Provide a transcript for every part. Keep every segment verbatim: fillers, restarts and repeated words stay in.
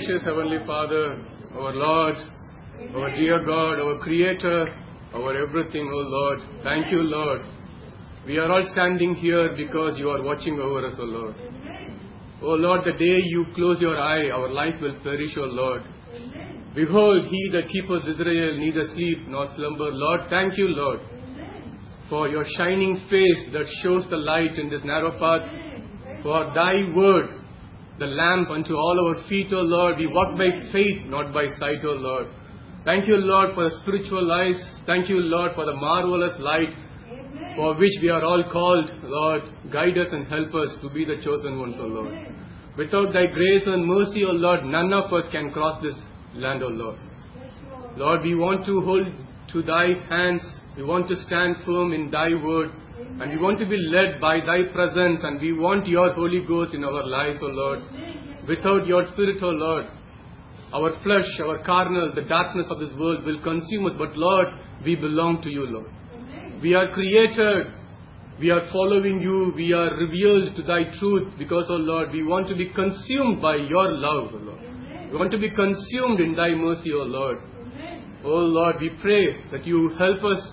Gracious Heavenly Father, our Lord, our dear God, our Creator, our everything, O Lord. Thank you, Lord. We are all standing here because you are watching over us, O Lord. O Lord, the day you close your eye, our life will perish, O Lord. Behold, he that keepeth Israel neither sleep nor slumber. Lord, thank you, Lord, for your shining face that shows the light in this narrow path. For thy word, the lamp unto all our feet, O Lord. We walk by faith, not by sight, O Lord. Thank you, Lord, for the spiritual eyes. Thank you, Lord, for the marvelous light for which we are all called. Lord, guide us and help us to be the chosen ones, O Lord. Without thy grace and mercy, O Lord, none of us can cross this land, O Lord. Lord, we want to hold to thy hands. We want to stand firm in thy word. And we want to be led by thy presence. And we want your Holy Ghost in our lives, O Lord. Without your Spirit, O Lord, our flesh, our carnal, the darkness of this world will consume us. But Lord, we belong to you, Lord. We are created. We are following you. We are revealed to thy truth. Because, O Lord, we want to be consumed by your love, O Lord. We want to be consumed in thy mercy, O Lord. O Lord, we pray that you help us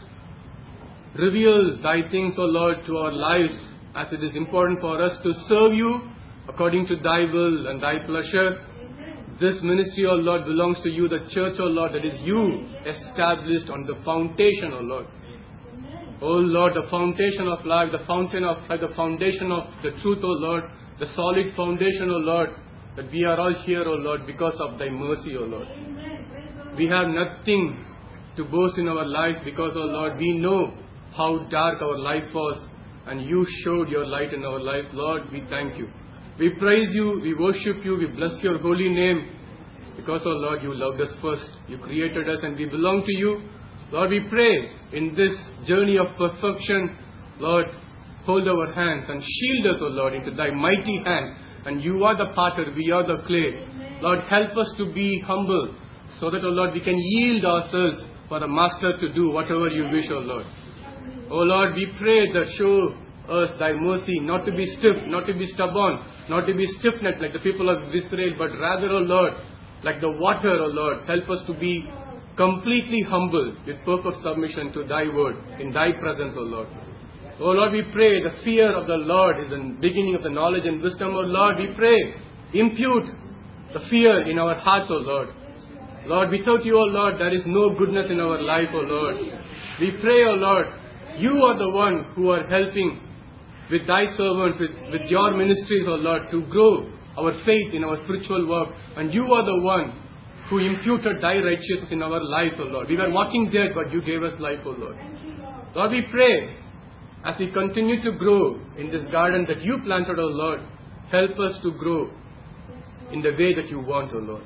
reveal thy things, O Lord, to our lives, as it is important for us to serve you according to thy will and thy pleasure. This ministry, O Lord, belongs to you, the church, O Lord, that is you established on the foundation, O Lord. O Lord, the foundation of life, the fountain of life, the foundation of the truth, O Lord, the solid foundation, O Lord, that we are all here, O Lord, because of thy mercy, O Lord. We have nothing to boast in our life because, O Lord, we know how dark our life was and you showed your light in our lives. Lord, we thank you. We praise you, we worship you, we bless your holy name because, O Lord, you loved us first. You created us and we belong to you. Lord, we pray in this journey of perfection, Lord, hold our hands and shield us, O Lord, into thy mighty hands. And you are the potter, we are the clay. Lord, help us to be humble so that, O Lord, we can yield ourselves for the Master to do whatever you wish, O Lord. O Lord, we pray that show us thy mercy, not to be stiff, not to be stubborn, not to be stiff-necked like the people of Israel, but rather, O Lord, like the water, O Lord, help us to be completely humble with perfect submission to thy word in thy presence, O Lord. O Lord, we pray the fear of the Lord is the beginning of the knowledge and wisdom, O Lord. We pray, impute the fear in our hearts, O Lord. Lord, without you, O Lord, there is no goodness in our life, O Lord. We pray, O Lord, you are the one who are helping with thy servants, with, with your ministries, O Lord, to grow our faith in our spiritual work. And you are the one who imputed thy righteousness in our lives, O Lord. We were walking dead, but you gave us life, O Lord. Lord, we pray, as we continue to grow in this garden that you planted, O Lord, help us to grow in the way that you want, O Lord.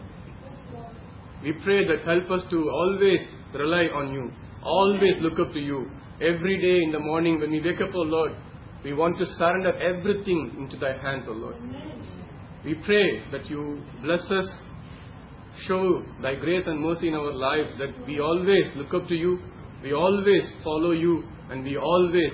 We pray that help us to always rely on you, always look up to you. Every day in the morning when we wake up, O Lord, we want to surrender everything into thy hands, O Lord. We pray that you bless us, show thy grace and mercy in our lives, that we always look up to you, we always follow you, and we always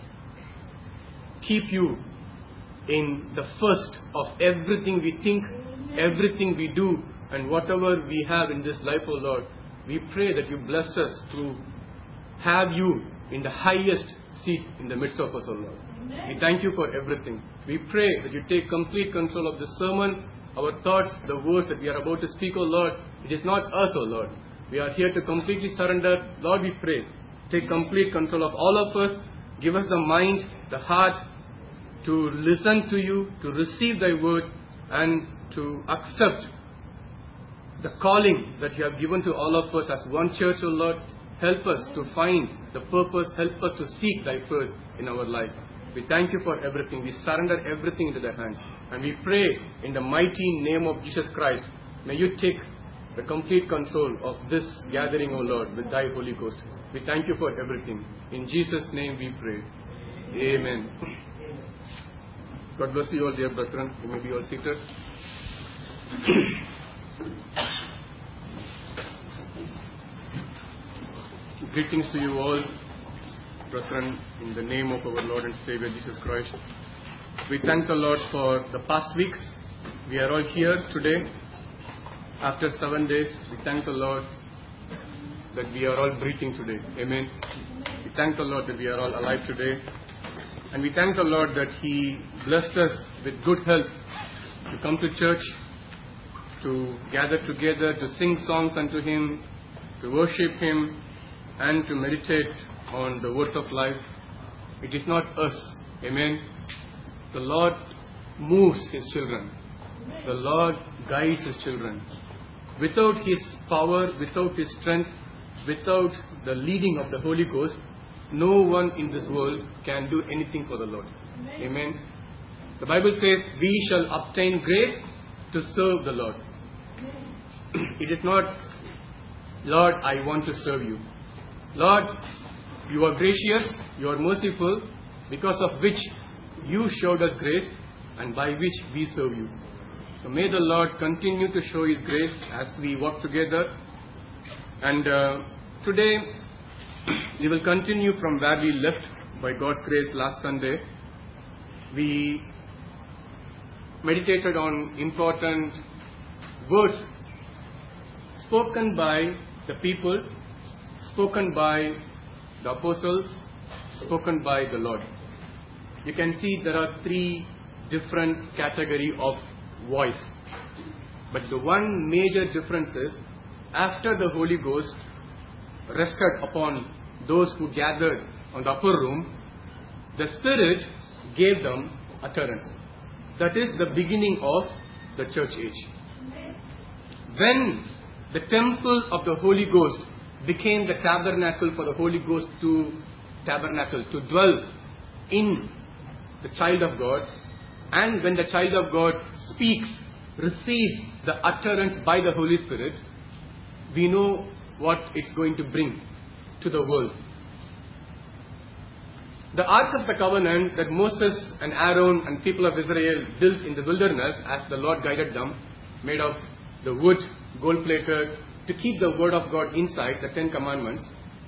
keep you in the first of everything we think, everything we do, and whatever we have in this life, O Lord. We pray that you bless us to have you in the highest seat in the midst of us, O Lord. We thank you for everything. We pray that you take complete control of this sermon, our thoughts, the words that we are about to speak, O Lord. It is not us, O Lord. We are here to completely surrender. Lord, we pray, take complete control of all of us. Give us the mind, the heart to listen to you, to receive thy word, and to accept the calling that you have given to all of us as one church, O Lord. Help us to find the purpose. Help us to seek thy first in our life. We thank you for everything. We surrender everything into thy hands. And we pray in the mighty name of Jesus Christ, may you take the complete control of this gathering, O Lord, with thy Holy Ghost. We thank you for everything. In Jesus' name we pray. Amen. God bless you all, dear brethren. You may be all seated. Greetings to you all, brethren, in the name of our Lord and Savior Jesus Christ. We thank the Lord for the past week. We are all here today After seven days, we thank the Lord that we are all breathing today. Amen. We thank the Lord that we are all alive today. And we thank the Lord that He blessed us with good health to come to church, to gather together, to sing songs unto Him, to worship Him, and to meditate on the words of life. It is not us. Amen. The Lord moves His children. The Lord guides His children. Without His power, without His strength, without the leading of the Holy Ghost, no one in this world can do anything for the Lord. Amen. Amen. The Bible says, we shall obtain grace to serve the Lord. It is not, Lord, I want to serve you. Lord, you are gracious, you are merciful, because of which you showed us grace and by which we serve you. So may the Lord continue to show His grace as we walk together. And uh, today we will continue from where we left by God's grace last Sunday. We meditated on important words spoken by the people, spoken by the apostles, spoken by the Lord. You can see there are three different categories of voice. But the one major difference is, after the Holy Ghost rested upon those who gathered on the upper room, the Spirit gave them utterance. That is the beginning of the church age. When the temple of the Holy Ghost became the tabernacle for the Holy Ghost to tabernacle, to dwell in the child of God, and when the child of God speaks, receives the utterance by the Holy Spirit, we know what it's going to bring to the world. The Ark of the Covenant that Moses and Aaron and people of Israel built in the wilderness as the Lord guided them, made of the wood, gold-plated, to keep the word of God inside, the Ten Commandments,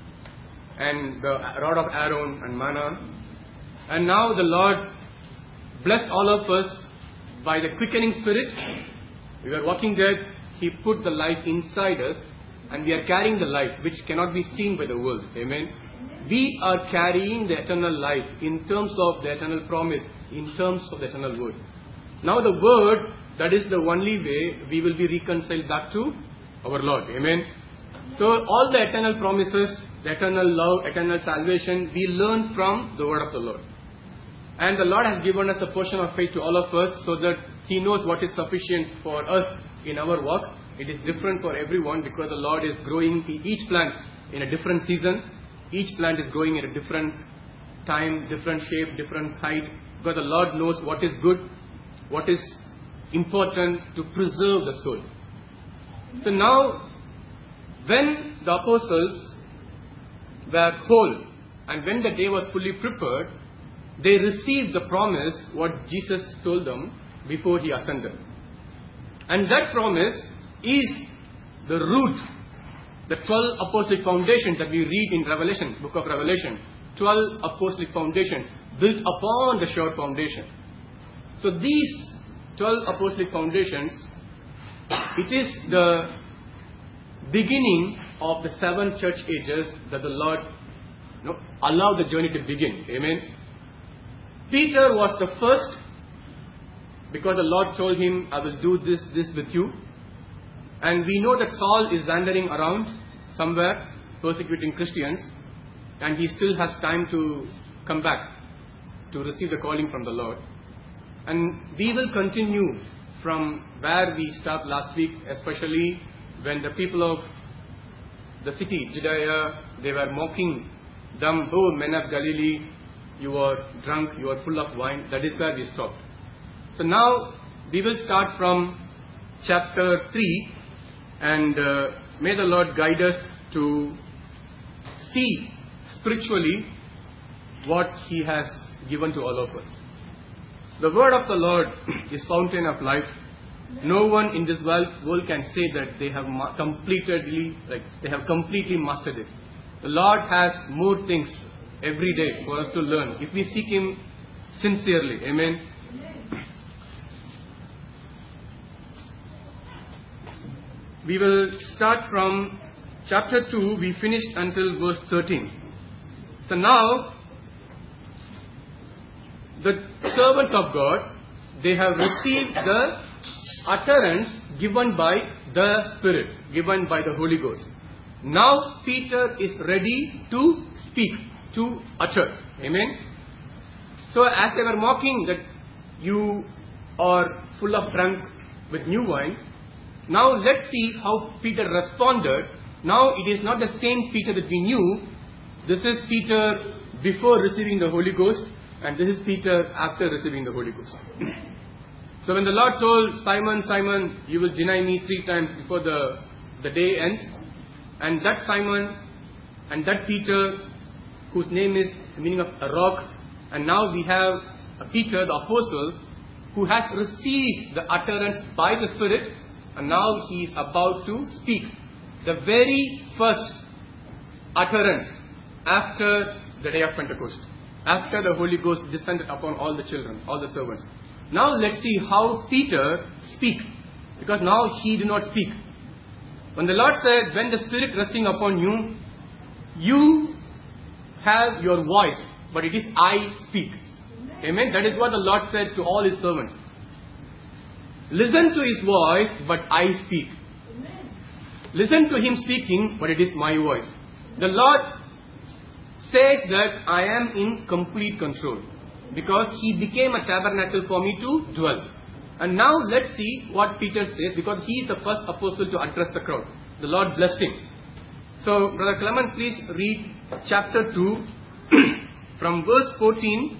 and the rod of Aaron and manna. And now the Lord blessed all of us by the quickening Spirit. We were walking there, He put the light inside us, and we are carrying the light which cannot be seen by the world. Amen. We are carrying the eternal life in terms of the eternal promise, in terms of the eternal word. Now the word, that is the only way we will be reconciled back to our Lord. Amen. So all the eternal promises, the eternal love, eternal salvation, we learn from the word of the Lord. And the Lord has given us a portion of faith to all of us so that He knows what is sufficient for us in our walk. It is different for everyone because the Lord is growing each plant in a different season. Each plant is growing at a different time, different shape, different height. Because the Lord knows what is good, what is important to preserve the soul. So now, when the apostles were whole and when the day was fully prepared, they received the promise what Jesus told them before He ascended. And that promise is the root, the twelve apostolic foundations that we read in Revelation, book of Revelation. twelve apostolic foundations built upon the sure foundation. So these twelve apostolic foundations, it is the beginning of the seven church ages that the Lord you know, allowed the journey to begin. Amen. Peter was the first because the Lord told him, I will do this, this with you. And we know that Saul is wandering around somewhere persecuting Christians, and he still has time to come back to receive the calling from the Lord. And we will continue from where we stopped last week, especially when the people of the city, Judea, they were mocking them, oh men of Galilee, you are drunk, you are full of wine. That is where we stopped. So now we will start from chapter three, and uh, may the Lord guide us to see spiritually what He has given to all of us. The word of the Lord is fountain of life. No one in this world, world can say that they have ma- completely, like they have completely mastered it. The Lord has more things every day for us to learn if we seek Him sincerely. Amen. we will start from chapter two. We finished until verse thirteen. So now, the servants of God, they have received the utterance given by the Spirit, given by the Holy Ghost. Now Peter is ready to speak, to utter. Amen. So as they were mocking that you are full of drunk with new wine, now let's see how Peter responded. Now it is not the same Peter that we knew. This is Peter before receiving the Holy Ghost, and this is Peter after receiving the Holy Ghost. So when the Lord told Simon, Simon, you will deny me three times before the, the day ends, and that Simon and that Peter, whose name is the meaning of a rock, and now we have a Peter, the apostle, who has received the utterance by the Spirit, and now he is about to speak. The very first utterance after the day of Pentecost, after the Holy Ghost descended upon all the children, all the servants. Now let's see how Peter speak, because now he did not speak. When the Lord said, when the Spirit resting upon you, you have your voice, but it is I speak. Amen. That is what the Lord said to all His servants. Listen to His voice, but I speak. Listen to Him speaking, but it is my voice. The Lord says that I am in complete control, because He became a tabernacle for me to dwell. And now let's see what Peter says, because he is the first apostle to address the crowd. The Lord blessed him. So, Brother Clement, please read chapter two from verse fourteen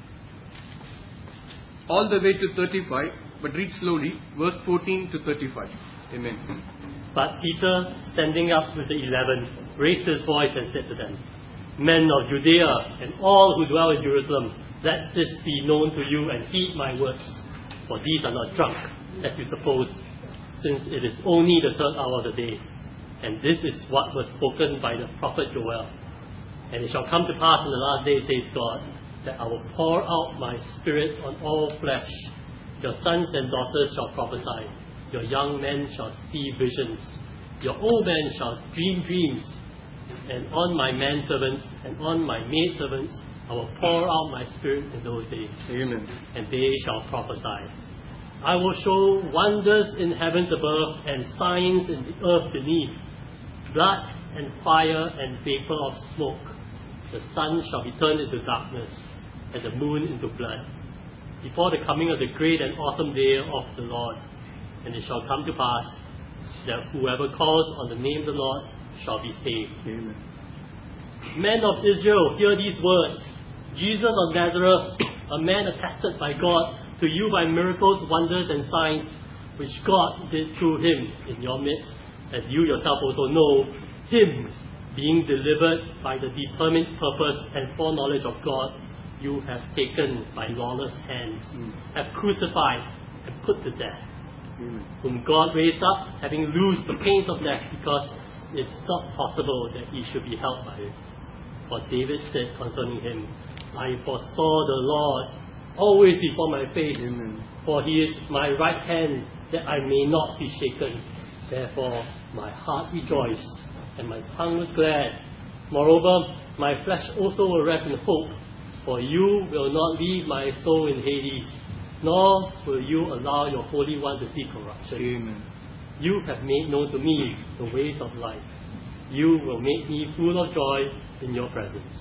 all the way to thirty-five, but read slowly, verse fourteen to thirty-five. Amen. But Peter, standing up with the eleven, raised his voice and said to them, Men of Judea and all who dwell in Jerusalem, let this be known to you and heed my words. For these are not drunk, as you suppose, since it is only the third hour of the day. And this is what was spoken by the prophet Joel. And it shall come to pass in the last days, says God, that I will pour out my Spirit on all flesh. Your sons and daughters shall prophesy. Your young men shall see visions. Your old men shall dream dreams. And on my manservants and on my maidservants I will pour out my Spirit in those days. Amen. And they shall prophesy. I will show wonders in heavens above and signs in the earth beneath, blood and fire and vapor of smoke. The sun shall be turned into darkness and the moon into blood, before the coming of the great and awesome day of the Lord. And it shall come to pass that whoever calls on the name of the Lord shall be saved. Amen. Men of Israel, hear these words. Jesus of Nazareth, a man attested by God to you by miracles, wonders and signs, which God did through him in your midst, as you yourself also know, him being delivered by the determined purpose and foreknowledge of God, you have taken by lawless hands, mm. have crucified and put to death, mm. whom God raised up, having loosed the pains of death, because it's not possible that he should be held by it. For David said concerning him, I foresaw the Lord always before my face, Amen. For he is my right hand, that I may not be shaken. Therefore my heart rejoiced, and my tongue was glad. Moreover, my flesh also will rest in hope, for you will not leave my soul in Hades, nor will you allow your Holy One to see corruption. Amen. You have made known to me the ways of life. You will make me full of joy in your presence.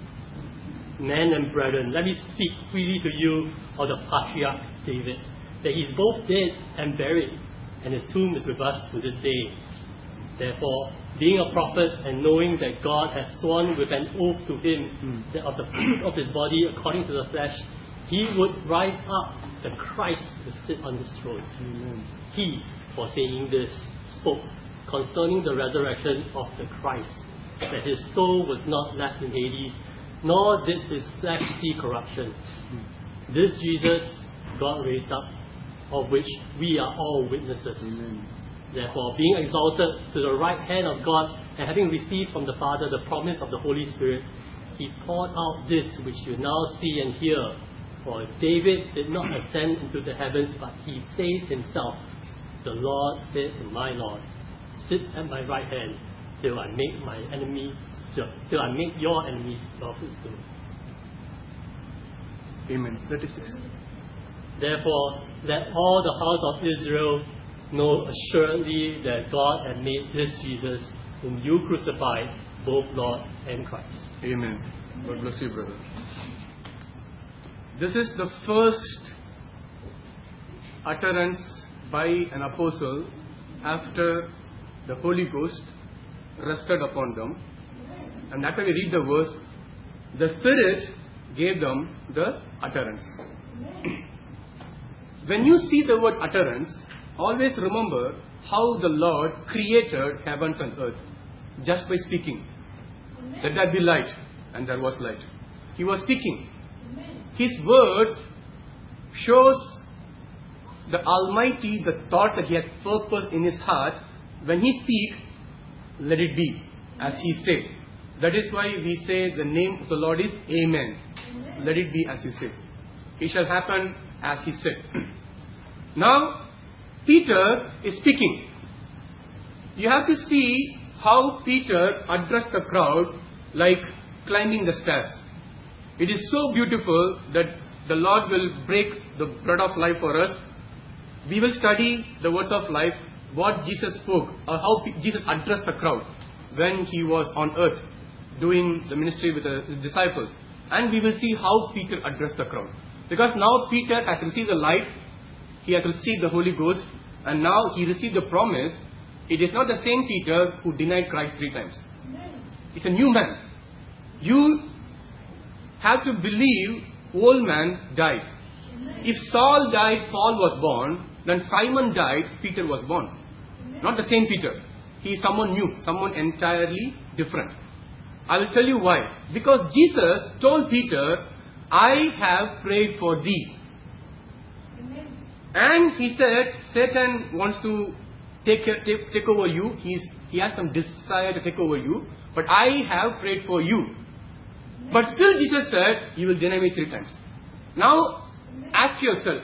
Men and brethren, let me speak freely to you of the patriarch David, that he is both dead and buried, and his tomb is with us to this day. Therefore, being a prophet and knowing that God has sworn with an oath to him mm. that of the fruit of his body according to the flesh, he would rise up, the Christ to sit on his throne. Amen. He, for saying this, spoke concerning the resurrection of the Christ, that his soul was not left in Hades, nor did his flesh see corruption. Mm. This Jesus God raised up, of which we are all witnesses. Amen. Therefore, being exalted to the right hand of God, and having received from the Father the promise of the Holy Spirit, he poured out this which you now see and hear. For David did not ascend into the heavens, but he says himself, the Lord said to my Lord, sit at my right hand till I make my enemy, till I make your enemies your footstool. Amen. thirty-six. Therefore, let all the house of Israel know assuredly that God had made this Jesus, whom you crucified, both Lord and Christ. Amen. God bless you, brother. This is the first utterance by an apostle after the Holy Ghost rested upon them. And after we read the verse, the Spirit gave them the utterance. When you see the word utterance, always remember how the Lord created heavens and earth just by speaking. Let there be light, and there was light. He was speaking. His words shows the Almighty, the thought that He had purpose in His heart. When He speaks, let it be as He said. That is why we say the name of the Lord is Amen. Amen. Let it be as you say. It shall happen as He said. Now, Peter is speaking. You have to see how Peter addressed the crowd like climbing the stairs. It is so beautiful that the Lord will break the bread of life for us. We will study the words of life, what Jesus spoke, or how Jesus addressed the crowd when He was on earth doing the ministry with the disciples. And we will see how Peter addressed the crowd. Because now Peter has received the light, he has received the Holy Ghost, and now he received the promise. It is not the same Peter who denied Christ three times. It's a new man. You have to believe old man died. If Saul died, Paul was born. Then Simon died, Peter was born. Not the same Peter. He is someone new, someone entirely different. I will tell you why. Because Jesus told Peter, I have prayed for thee. Amen. And he said, Satan wants to take, take, take over you. He's, he has some desire to take over you. But I have prayed for you. Amen. But still Jesus said, you will deny me three times. Now, Amen. Ask yourself,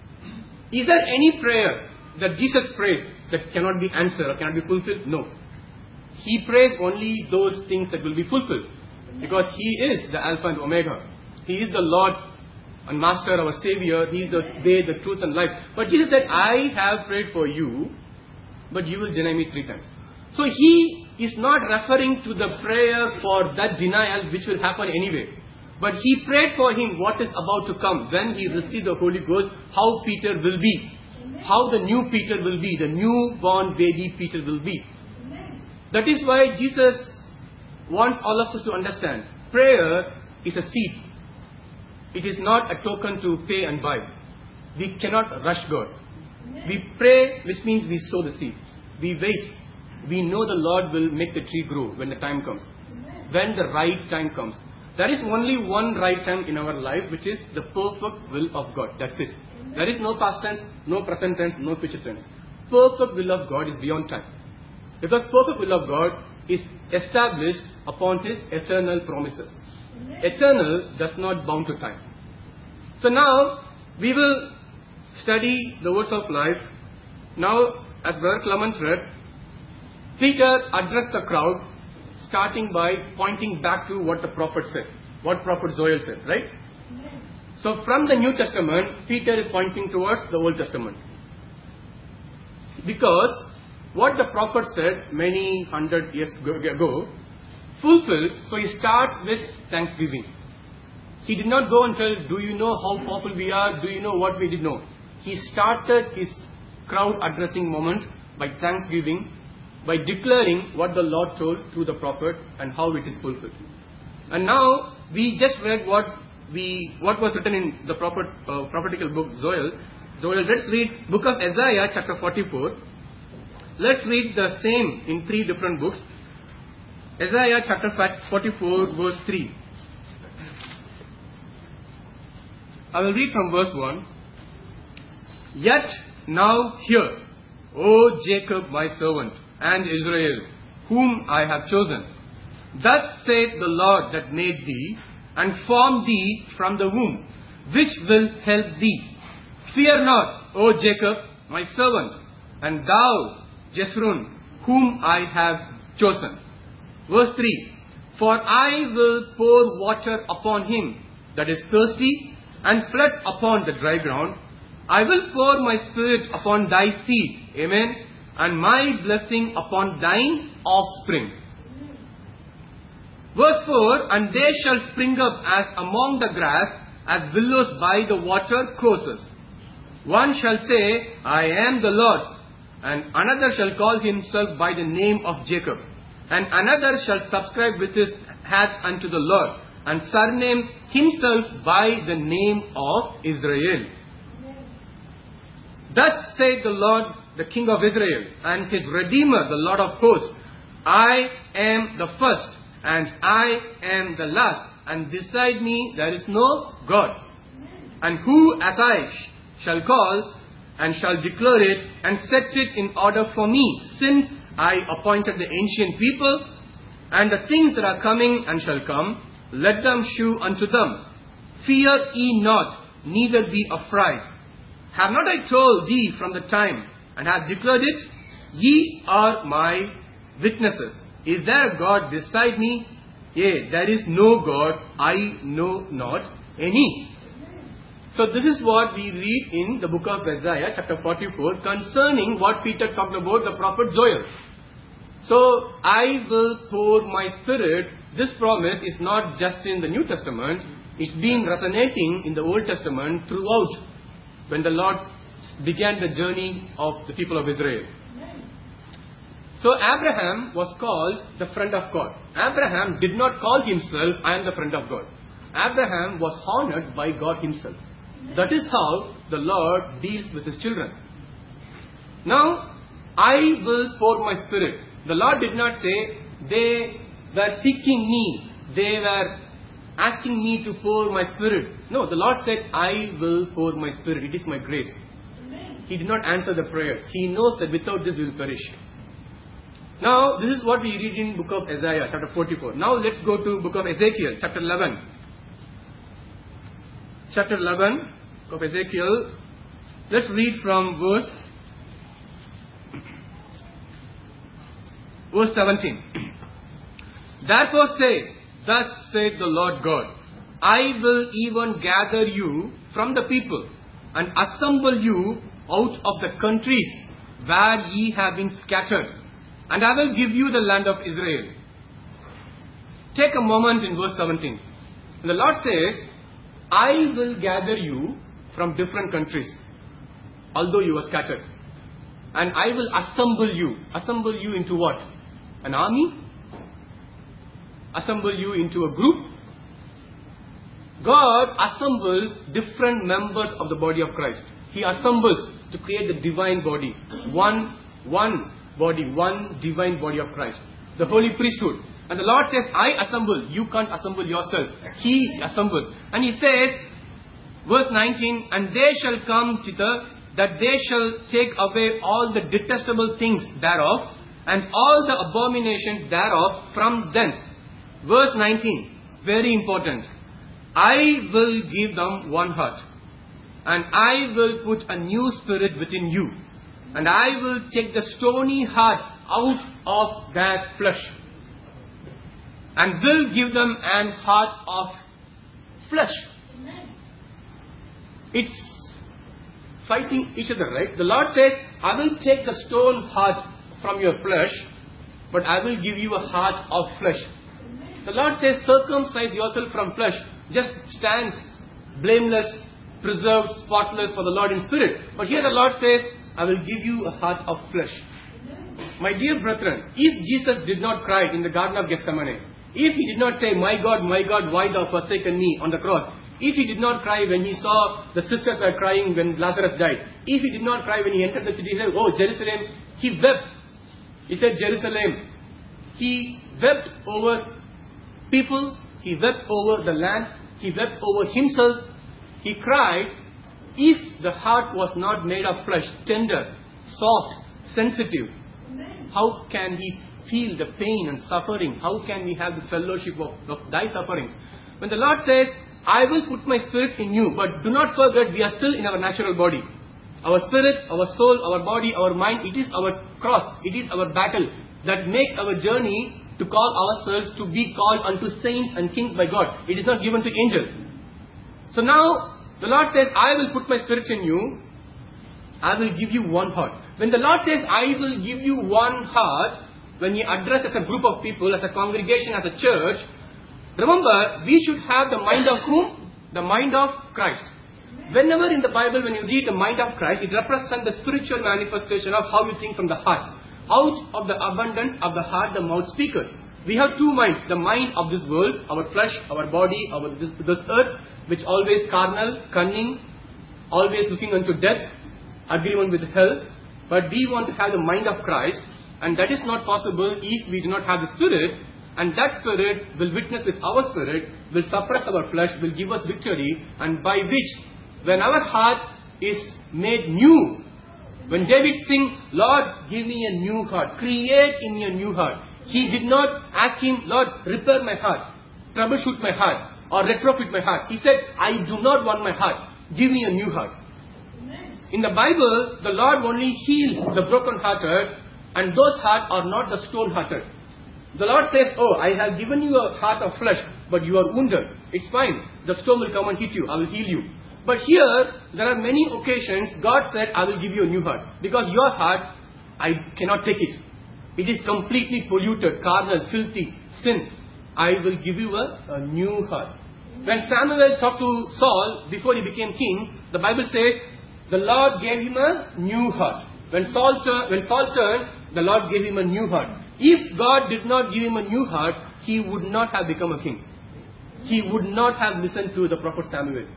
is there any prayer that Jesus prays that cannot be answered or cannot be fulfilled? No. He prays only those things that will be fulfilled. Because He is the Alpha and Omega. He is the Lord and Master, our Savior. He is the way, the truth and life. But Jesus said, I have prayed for you, but you will deny me three times. So He is not referring to the prayer for that denial which will happen anyway. But He prayed for him what is about to come. When he received the Holy Ghost, how Peter will be. How the new Peter will be. The newborn baby Peter will be. That is why Jesus wants all of us to understand. Prayer is a seed. It is not a token to pay and buy. We cannot rush God. We pray, which means we sow the seed. We wait. We know the Lord will make the tree grow when the time comes. When the right time comes. There is only one right time in our life, which is the perfect will of God. That's it. There is no past tense, no present tense, no future tense. Perfect will of God is beyond time. Because perfect will of God is established upon His eternal promises. Amen. Eternal does not bound to time. So now, we will study the words of life. Now, as Brother Clement read, Peter addressed the crowd, starting by pointing back to what the prophet said. What prophet Joel said, right? Amen. So from the New Testament, Peter is pointing towards the Old Testament. Because what the prophet said many hundred years ago, fulfilled, so he starts with thanksgiving. He did not go and tell, do you know how powerful we are? Do you know what we did know? He started his crowd addressing moment by thanksgiving, by declaring what the Lord told through the prophet and how it is fulfilled. And now, we just read what we what was written in the prophet, uh, prophetical book Joel. Joel, let's read book of Isaiah chapter forty-four. Let's read the same in three different books. Isaiah chapter forty-four verse three. I will read from verse one. Yet now hear, O Jacob my servant, and Israel, whom I have chosen. Thus saith the Lord that made thee, and formed thee from the womb, which will help thee. Fear not, O Jacob, my servant, and thou, Jeshurun, whom I have chosen. Verse three. For I will pour water upon him that is thirsty, and floods upon the dry ground. I will pour my spirit upon thy seed. Amen. And my blessing upon thine offspring. Verse four. And they shall spring up as among the grass, as willows by the water courses. One shall say, I am the Lord's. And another shall call himself by the name of Jacob. And another shall subscribe with his hat unto the Lord, and surname himself by the name of Israel. Thus saith the Lord, the King of Israel, and his Redeemer, the Lord of hosts, I am the first, and I am the last, and beside me there is no God. And who as I sh- shall call, and shall declare it, and set it in order for me, since I appointed the ancient people, and the things that are coming and shall come, let them shew unto them. Fear ye not, neither be afraid. Have not I told thee from the time, and have declared it? Ye are my witnesses. Is there a God beside me? Yea, there is no God, I know not any. So this is what we read in the book of Isaiah, chapter forty-four, concerning what Peter talked about the prophet Joel. So, I will pour my spirit. This promise is not just in the New Testament. It's been resonating in the Old Testament throughout, when the Lord began the journey of the people of Israel. So, Abraham was called the friend of God. Abraham did not call himself, I am the friend of God. Abraham was honored by God himself. That is how the Lord deals with his children. Now, I will pour my spirit. The Lord did not say, they were seeking me, they were asking me to pour my spirit. No, the Lord said, I will pour my spirit. It is my grace. Amen. He did not answer the prayer. He knows that without this we will perish. Now, this is what we read in book of Isaiah, chapter forty-four. Now, let's go to book of Ezekiel, chapter eleven. Chapter eleven of Ezekiel. Let's read from verse Verse seventeen. Therefore say, thus saith the Lord God, I will even gather you from the people, and assemble you out of the countries where ye have been scattered, and I will give you the land of Israel. Take a moment in verse seventeen. The Lord says, I will gather you from different countries, although you are scattered. And I will assemble you. Assemble you into what? An army? Assemble you into a group? God assembles different members of the body of Christ. He assembles to create the divine body. One, one body, one divine body of Christ. The holy priesthood. And the Lord says, I assemble. You can't assemble yourself. He assembles. And He says, verse nineteen, and they shall come thither, that they shall take away all the detestable things thereof, and all the abominations thereof from thence. Verse nineteen, very important. I will give them one heart, and I will put a new spirit within you, and I will take the stony heart out of their flesh, and will give them an heart of flesh. It's fighting each other, right? The Lord says, I will take the stone heart from your flesh, but I will give you a heart of flesh. The Lord says, circumcise yourself from flesh. Just stand blameless, preserved, spotless for the Lord in spirit. But here the Lord says, I will give you a heart of flesh. My dear brethren, if Jesus did not cry in the Garden of Gethsemane, if He did not say, my God, my God, why thou forsaken me on the cross, if He did not cry when He saw the sisters were crying when Lazarus died, if He did not cry when He entered the city, He said, oh Jerusalem, He wept. He said, Jerusalem. He wept over people, He wept over the land, He wept over Himself. He cried. If the heart was not made of flesh, tender, soft, sensitive, how can He feel the pain and suffering? How can we have the fellowship of, of thy sufferings? When the Lord says, I will put my spirit in you, but do not forget we are still in our natural body. Our spirit, our soul, our body, our mind, it is our cross, it is our battle that makes our journey to call ourselves to be called unto saints and kings by God. It is not given to angels. So now, the Lord says, I will put my spirit in you. I will give you one heart. When the Lord says, I will give you one heart, when He addresses a group of people, as a congregation, as a church, remember, we should have the mind of whom? The mind of Christ. Whenever in the Bible, when you read the mind of Christ, it represents the spiritual manifestation of how you think from the heart. Out of the abundance of the heart, the mouth speaketh. We have two minds. The mind of this world, our flesh, our body, our this, this earth, which always carnal, cunning, always looking unto death, agreement with hell. But we want to have the mind of Christ, and that is not possible if we do not have the Spirit. And that Spirit will witness with our spirit, will suppress our flesh, will give us victory, and by which, when our heart is made new, when David sing, Lord, give me a new heart, create in me a new heart. He did not ask Him, Lord, repair my heart, troubleshoot my heart, or retrofit my heart. He said, I do not want my heart, give me a new heart. Amen. In the Bible, the Lord only heals the broken-hearted, and those hearts are not the stone-hearted. The Lord says, oh, I have given you a heart of flesh, but you are wounded. It's fine. The stone will come and hit you. I will heal you. But here, there are many occasions God said, I will give you a new heart. Because your heart, I cannot take it. It is completely polluted, carnal, filthy, sin. I will give you a, a new heart. When Samuel talked to Saul before he became king, the Bible says, the Lord gave him a new heart. When Saul, tur- when Saul turned, the Lord gave him a new heart. If God did not give him a new heart, he would not have become a king. He would not have listened to the prophet Samuel.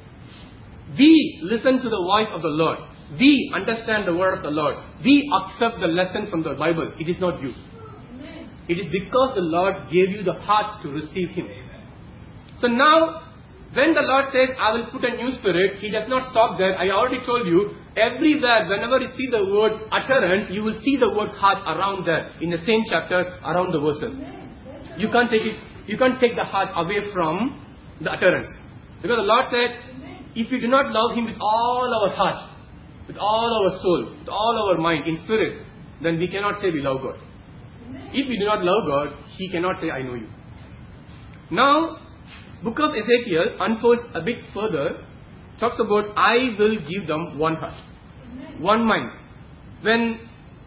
We listen to the voice of the Lord. We understand the word of the Lord. We accept the lesson from the Bible. It is not you. It is because the Lord gave you the heart to receive Him. So now, when the Lord says, I will put a new spirit, He does not stop there. I already told you, everywhere, whenever you see the word utterance, you will see the word heart around there, in the same chapter, around the verses. You can't take it, you can't take the heart away from the utterance. Because the Lord said, if we do not love Him with all our heart, with all our soul, with all our mind, in spirit, then we cannot say we love God. If we do not love God, He cannot say, I know you. Now, book of Ezekiel unfolds a bit further, talks about, I will give them one heart, one mind. When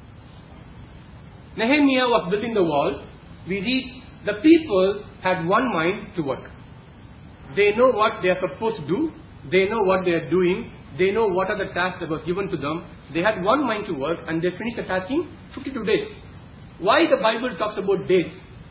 Nehemiah was building the wall, we read, the people had one mind to work. They know what they are supposed to do. They know what they are doing. They know what are the tasks that was given to them. They had one mind to work, and they finished the task in fifty-two days. Why the Bible talks about days?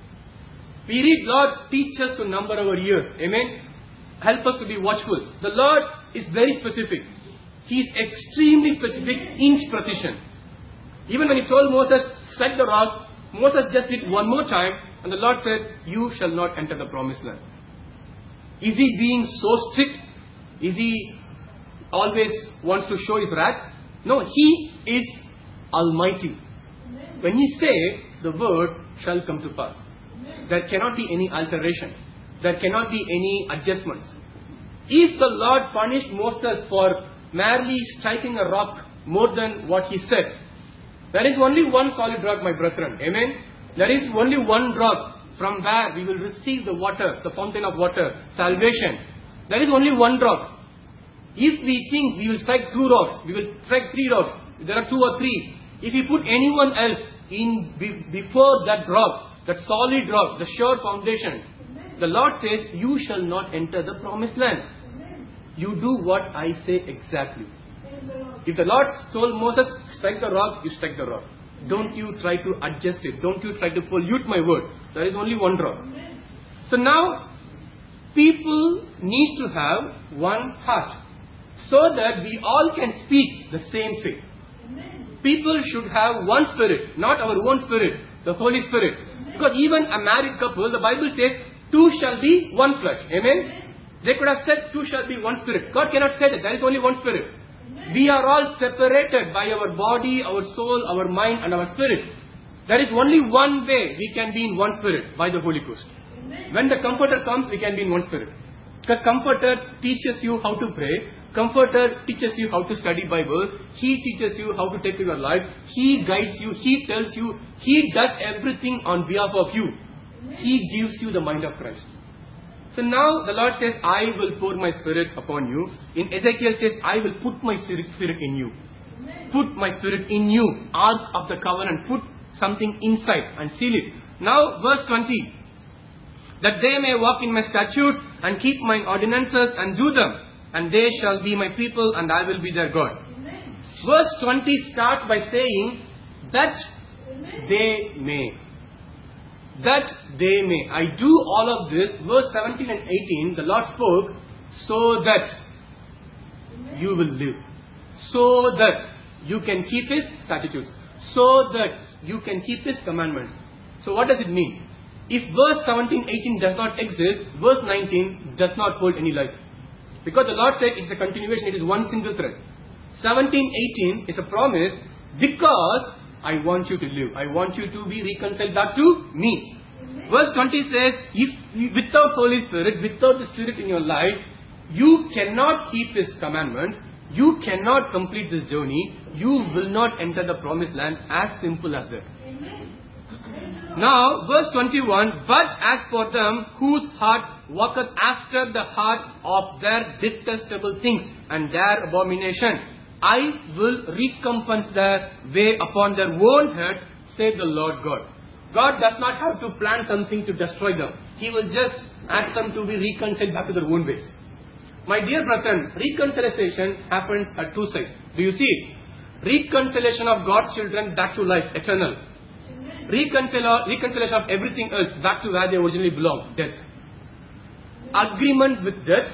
We read, Lord, teach us to number our years. Amen. Help us to be watchful. The Lord is very specific. He is extremely specific, inch precision. Even when He told Moses, strike the rock, Moses just did one more time, and the Lord said, you shall not enter the promised land. Is He being so strict? Is He always wants to show His wrath? No, He is Almighty. When He say, the word shall come to pass. There cannot be any alteration. There cannot be any adjustments. If the Lord punished Moses for merely striking a rock more than what he said, there is only one solid rock, my brethren. Amen. There is only one rock from where we will receive the water, the fountain of water, salvation. There is only one rock. If we think we will strike two rocks, we will strike three rocks, there are two or three. If we put anyone else in be, before that rock, that solid rock, the sure foundation, the Lord says, you shall not enter the promised land. You do what I say exactly. If the Lord told Moses, strike the rock, you strike the rock. Don't you try to adjust it. Don't you try to pollute my word. There is only one rock. So now, people need to have one heart, so that we all can speak the same faith. People should have one spirit, not our own spirit, the Holy Spirit. Because even a married couple, the Bible says, two shall be one flesh. Amen? They could have said, two shall be one spirit. God cannot say that. There is only one spirit. We are all separated by our body, our soul, our mind and our spirit. There is only one way we can be in one spirit, by the Holy Ghost. When the Comforter comes, we can be in one spirit. Because Comforter teaches you how to pray. Comforter teaches you how to study Bible. He teaches you how to take care of your life. He guides you. He tells you. He does everything on behalf of you. He gives you the mind of Christ. So now the Lord says, I will pour my spirit upon you. In Ezekiel says, I will put my spirit in you. Put my spirit in you. Ark of the covenant. Put something inside and seal it. Now verse twenty. That they may walk in my statutes and keep my ordinances and do them. And they shall be my people and I will be their God. Amen. Verse twenty starts by saying that Amen. They may. That they may. I do all of this. Verse seventeen and eighteen, the Lord spoke so that Amen. You will live. So that you can keep His statutes. So that you can keep His commandments. So what does it mean? If verse seventeen, eighteen does not exist, verse nineteen does not hold any life. Because the Lord said it's a continuation, it is one single thread. seventeen, eighteen is a promise because I want you to live. I want you to be reconciled back to me. Amen. Verse twenty says, if you, without Holy Spirit, without the Spirit in your life, you cannot keep His commandments. You cannot complete this journey. You will not enter the promised land. As simple as that. Amen. Now, verse twenty-one, but as for them whose heart walketh after the heart of their detestable things and their abomination, I will recompense their way upon their own heads, saith the Lord God. God does not have to plan something to destroy them. He will just ask them to be reconciled back to their own ways. My dear brethren, reconciliation happens at two sides. Do you see it? Reconciliation of God's children back to life, eternal. Reconcil- reconciliation of everything else back to where they originally belong, death. Agreement with death,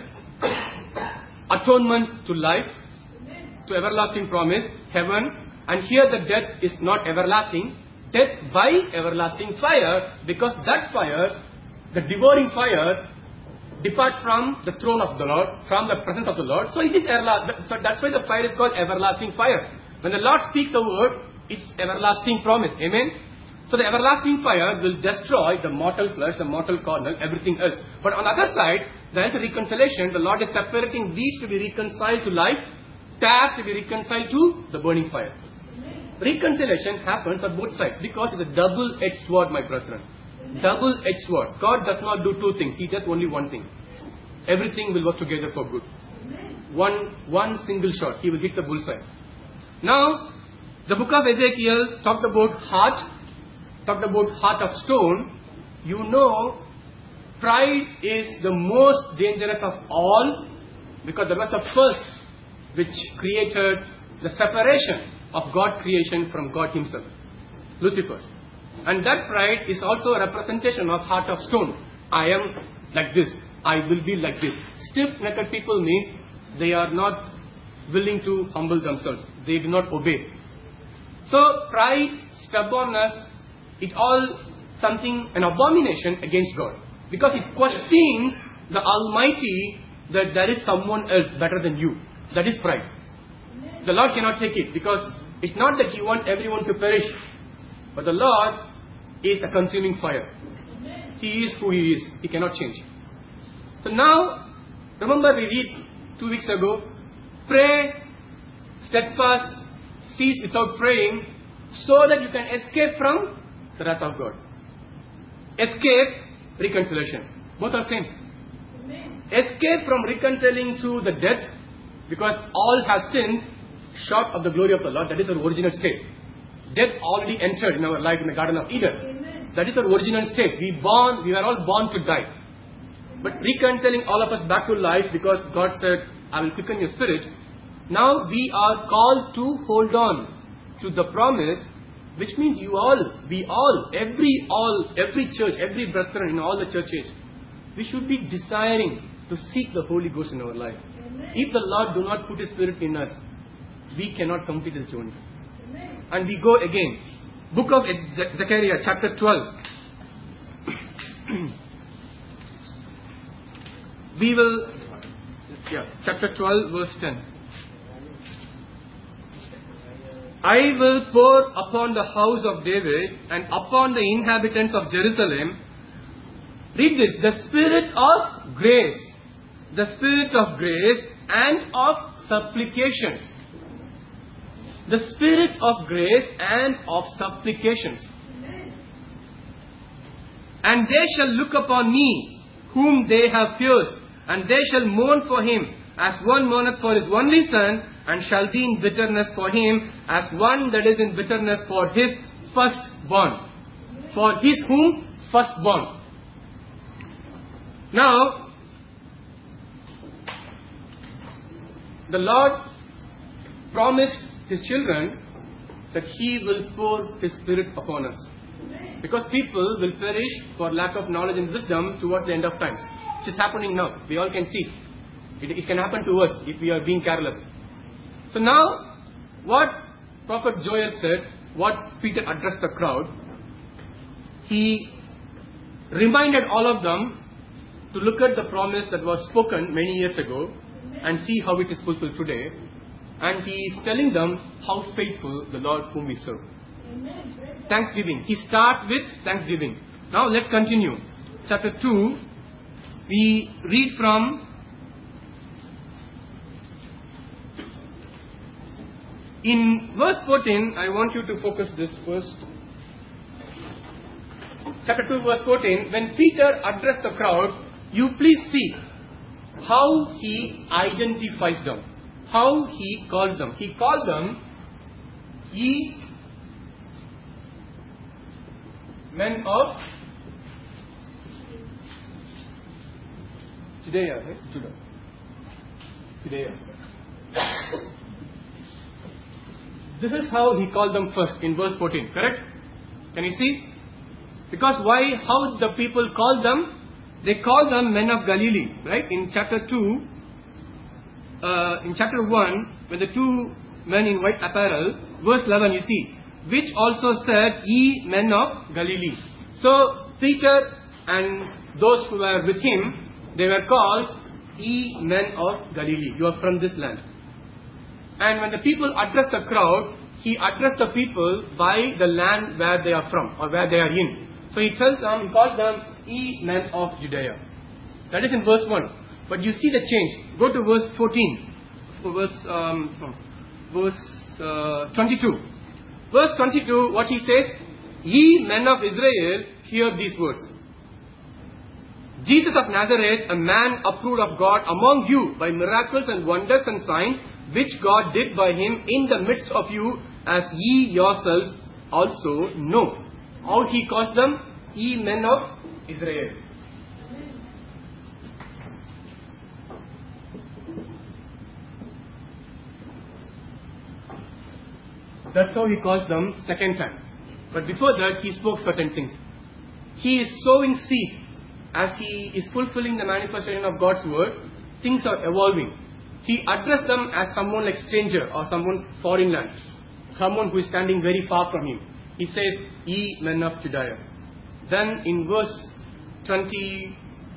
atonement to life, to everlasting promise, heaven. And here the death is not everlasting, death by everlasting fire, because that fire, the devouring fire, depart from the throne of the Lord, from the presence of the Lord. So it is everlasting. So that's why the fire is called everlasting fire. When the Lord speaks a word, it's everlasting promise. Amen. So the everlasting fire will destroy the mortal flesh, the mortal carnal, everything else. But on the other side, there is a reconciliation. The Lord is separating these to be reconciled to life, tares to be reconciled to the burning fire. Amen. Reconciliation happens on both sides because it's a double-edged sword, my brethren. Amen. Double-edged sword. God does not do two things. He does only one thing. Everything will work together for good. Amen. One, one single shot. He will hit the bullseye. Now, the book of Ezekiel talked about heart. Talked about heart of stone. You know, pride is the most dangerous of all, because that was the first which created the separation of God's creation from God Himself, Lucifer. And that pride is also a representation of heart of stone. I am like this. I will be like this. Stiff-necked people means they are not willing to humble themselves. They do not obey. So pride, stubbornness, it all something, an abomination against God. Because it questions the Almighty that there is someone else better than you. That is pride. The Lord cannot take it because it's not that He wants everyone to perish. But the Lord is a consuming fire. He is who He is. He cannot change. So now, remember we read two weeks ago, pray, steadfast, cease without praying, so that you can escape from the wrath of God. Escape, reconciliation. Both are same. Amen. Escape from reconciling to the death, because all have sinned short of the glory of the Lord. That is our original state. Death already entered in our life in the Garden of Eden. Amen. That is our original state. We born, we were all born to die. But reconciling all of us back to life, because God said, I will quicken your spirit. Now we are called to hold on to the promise, which means you all, we all, every all, every church, every brethren in all the churches, we should be desiring to seek the Holy Ghost in our life. Amen. If the Lord do not put His Spirit in us, we cannot complete His journey. Amen. And we go again. Book of Zechariah, chapter twelve. We will, yeah, chapter twelve, verse ten. I will pour upon the house of David and upon the inhabitants of Jerusalem, read this, the spirit of grace, the spirit of grace and of supplications. The Spirit of grace and of supplications. And they shall look upon me, whom they have pierced, and they shall mourn for him, as one mourneth for his only son, and shall be in bitterness for him, as one that is in bitterness for his firstborn. For his whom? Firstborn. Now, the Lord promised His children that He will pour His Spirit upon us. Because people will perish for lack of knowledge and wisdom towards the end of times. Which is happening now. We all can see. It, it can happen to us if we are being careless. So now, what Prophet Joel said, what Peter addressed the crowd, he reminded all of them to look at the promise that was spoken many years ago and see how it is fulfilled today. And he is telling them how faithful the Lord whom we serve. Thanksgiving. He starts with thanksgiving. Now let's continue. Chapter two, we read from in verse fourteen. I want you to focus this first. Chapter two, verse fourteen. When Peter addressed the crowd, you please see how he identifies them. How he calls them. He called them, ye men of Judea, right? Judah. Judea. This is how he called them first in verse fourteen, correct? Can you see? Because why, how the people called them? They call them men of Galilee, right? In chapter two, uh, in chapter one, when the two men in white apparel, verse eleven, you see, which also said, ye men of Galilee. So, Peter and those who were with him, they were called, ye men of Galilee. You are from this land. And when the people addressed the crowd, he addressed the people by the land where they are from, or where they are in. So he tells them, he calls them, ye men of Judea. That is in verse one. But you see the change. Go to verse fourteen. Verse, um, verse uh, twenty-two. Verse twenty-two, what he says, ye men of Israel, hear these words. Jesus of Nazareth, a man approved of God among you by miracles and wonders and signs, which God did by him in the midst of you, as ye yourselves also know. How he calls them? Ye men of Israel. That's how he calls them second time. But before that, he spoke certain things. He is sowing seed. As he is fulfilling the manifestation of God's word, things are evolving. He addressed them as someone like stranger or someone foreign land. Someone who is standing very far from him. He says, ye men of Judea. Then in verse twenty-two,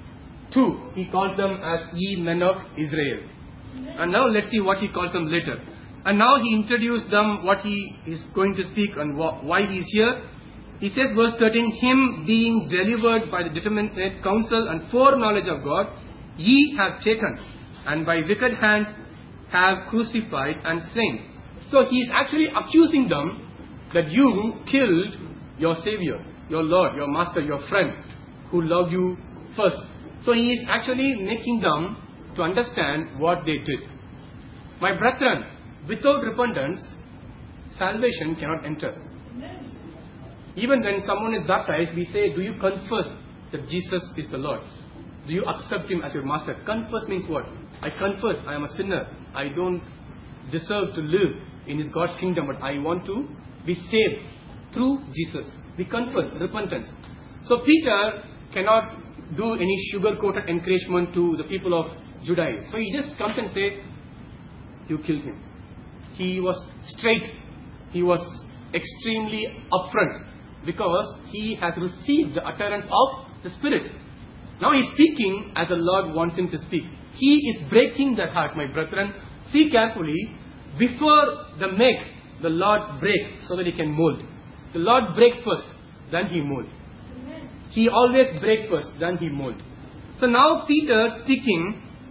he calls them as ye men of Israel. And now let's see what he calls them later. And now he introduced them what he is going to speak and wh- why he is here. He says, verse thirteen, him being delivered by the determinate counsel and foreknowledge of God, ye have taken, and by wicked hands have crucified and slain. So he is actually accusing them that you killed your Savior, your Lord, your Master, your friend, who loved you first. So he is actually making them to understand what they did. My brethren, without repentance, salvation cannot enter. Even when someone is baptized, we say, do you confess that Jesus is the Lord? Do you accept Him as your Master? Confess means what? I confess I am a sinner. I don't deserve to live in His God's kingdom, but I want to be saved through Jesus. We confess, repentance. So Peter cannot do any sugar-coated encouragement to the people of Judea. So he just comes and says, you killed Him. He was straight. He was extremely upfront because he has received the utterance of the Spirit. Now he is speaking as the Lord wants him to speak. He is breaking that heart, my brethren. See carefully. Before the make, the Lord breaks so that He can mold. The Lord breaks first, then He molds. He always breaks first, then He molds. So now Peter speaking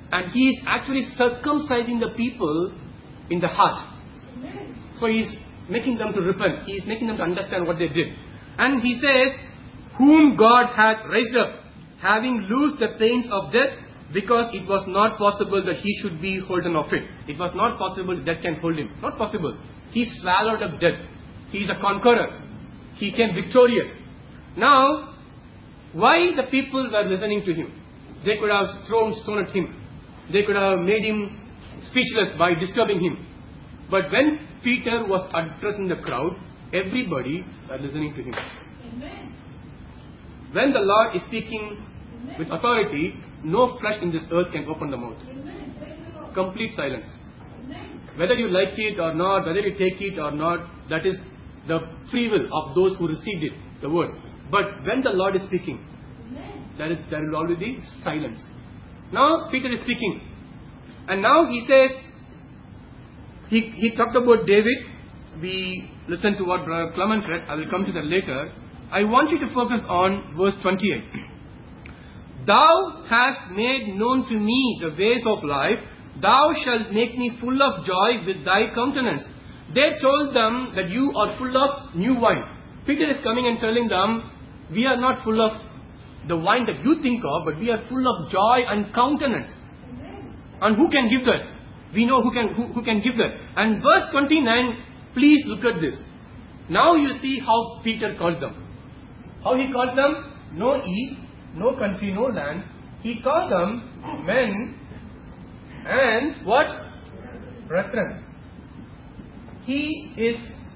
And he is actually circumcising the people in the heart. So he is making them to repent. He is making them to understand what they did. And he says, whom God hath raised up, having loosed the pains of death, because it was not possible that he should be holden of it. It was not possible that death can hold him. Not possible. He swallowed up death. He is a conqueror. He came victorious. Now, why the people were listening to him? They could have thrown stone at him. They could have made him speechless by disturbing him. But when Peter was addressing the crowd, everybody was listening to him. Amen. When the Lord is speaking Amen. With authority, no flesh in this earth can open the mouth. Amen. Complete silence. Amen. Whether you like it or not, whether you take it or not, that is the free will of those who received it, the word. But when the Lord is speaking, Amen. There, is, there will always be silence. Now Peter is speaking. And now he says, he, he talked about David. We listened to what Brother Clement read. I will come to that later. I want you to focus on verse twenty-eight. Thou hast made known to me the ways of life. Thou shalt make me full of joy with thy countenance. They told them that you are full of new wine. Peter is coming and telling them, we are not full of the wine that you think of, but we are full of joy and countenance. Amen. And who can give that? We know who can who, who can give that. And verse twenty-nine, please look at this. Now you see how Peter called them. How he called them? No eat, no country, no land. He called them men and what? Brethren. He is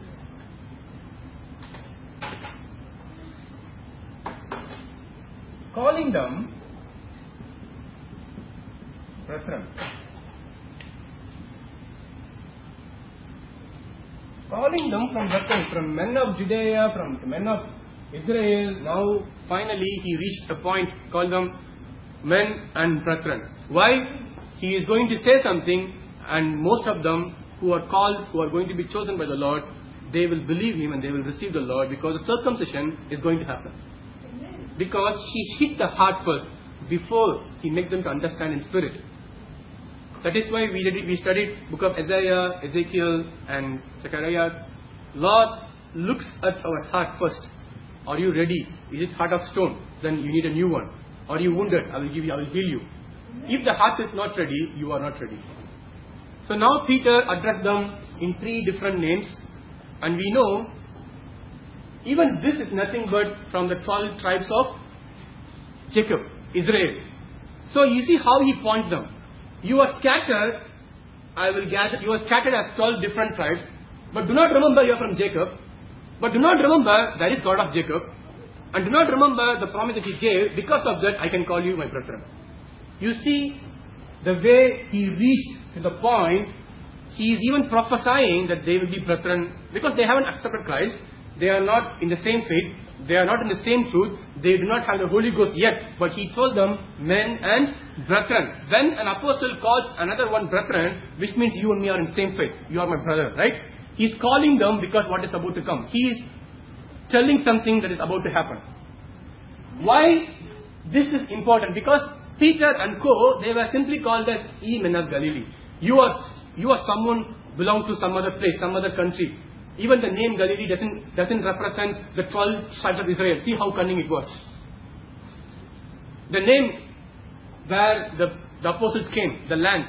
calling them brethren. Calling them from brethren, from men of Judea, from men of Israel. Now finally he reached a point, call them men and brethren. Why? He is going to say something, and most of them who are called, who are going to be chosen by the Lord, they will believe him and they will receive the Lord, because the circumcision is going to happen. Amen. Because he hit the heart first before he makes them to understand in spirit. That is why we did, we studied book of Isaiah, Ezekiel and Zechariah. Lord looks at our heart first. Are you ready? Is it heart of stone? Then you need a new one. Are you wounded? I will give you, I will heal you. If the heart is not ready, you are not ready. So now Peter addressed them in three different names, and we know even this is nothing but from the twelve tribes of Jacob, Israel. So you see how he points them. You are scattered, I will gather, you are scattered as twelve different tribes, but do not remember you are from Jacob, but do not remember there is God of Jacob, and do not remember the promise that he gave, because of that I can call you my brethren. You see the way he reached to the point, he is even prophesying that they will be brethren, because they haven't accepted Christ, they are not in the same faith, they are not in the same truth, they do not have the Holy Ghost yet, but he told them men and brethren. When an apostle calls another one brethren, which means you and me are in the same faith, you are my brother, right? He is calling them because what is about to come. He is telling something that is about to happen. Why this is important? Because Peter and co, they were simply called as ye men of Galilee. You are you are someone belong to some other place, some other country. Even the name Galilee doesn't doesn't represent the twelve tribes of Israel. See how cunning it was. The name where the, the apostles came, the land.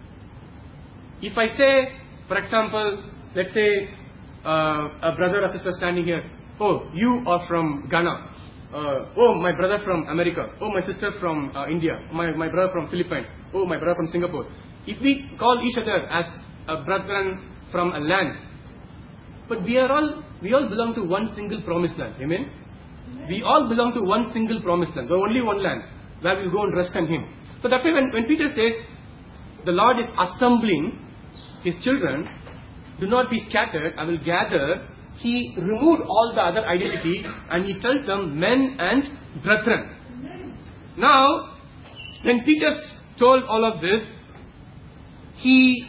If I say, for example, let's say uh, a brother or sister standing here, oh, you are from Ghana. Uh, oh, my brother from America. Oh, my sister from uh, India. My, my brother from Philippines. Oh, my brother from Singapore. If we call each other as a brethren from a land, but we are all, we all belong to one single promised land. Amen? Amen. We all belong to one single promised land. There is only one land where we'll go and rest on him. So that's why when, when Peter says, the Lord is assembling his children, do not be scattered, I will gather. He removed all the other identity and he tells them men and brethren. Amen. Now, when Peter told all of this, he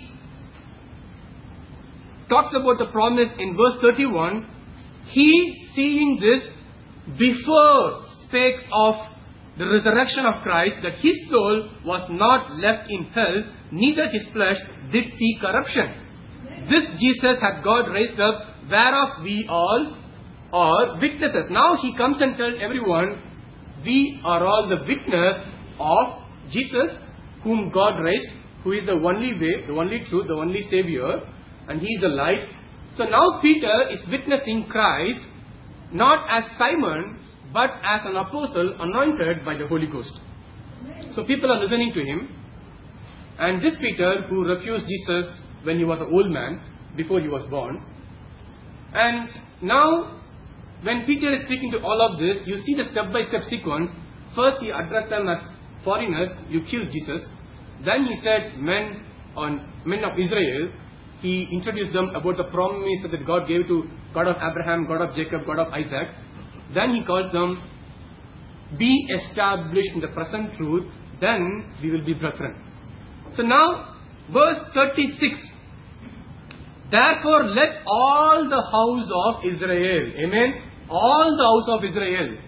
talks about the promise in verse thirty-one. He, seeing this, before spake of the resurrection of Christ, that his soul was not left in hell, neither his flesh did see corruption. This Jesus hath God raised up, whereof we all are witnesses. Now he comes and tells everyone, we are all the witness of Jesus, whom God raised, who is the only way, the only truth, the only Savior, and he is the light. So now Peter is witnessing Christ, not as Simon, but as an apostle anointed by the Holy Ghost. So people are listening to him. And this Peter, who refused Jesus when he was an old man, before he was born. And now, when Peter is speaking to all of this, you see the step-by-step sequence. First he addressed them as foreigners, you killed Jesus. Then he said, men on men of Israel. He introduced them about the promise that God gave to God of Abraham, God of Jacob, God of Isaac. Then he calls them, be established in the present truth, then we will be brethren. So now, verse thirty-six. Therefore let all the house of Israel, amen, all the house of Israel,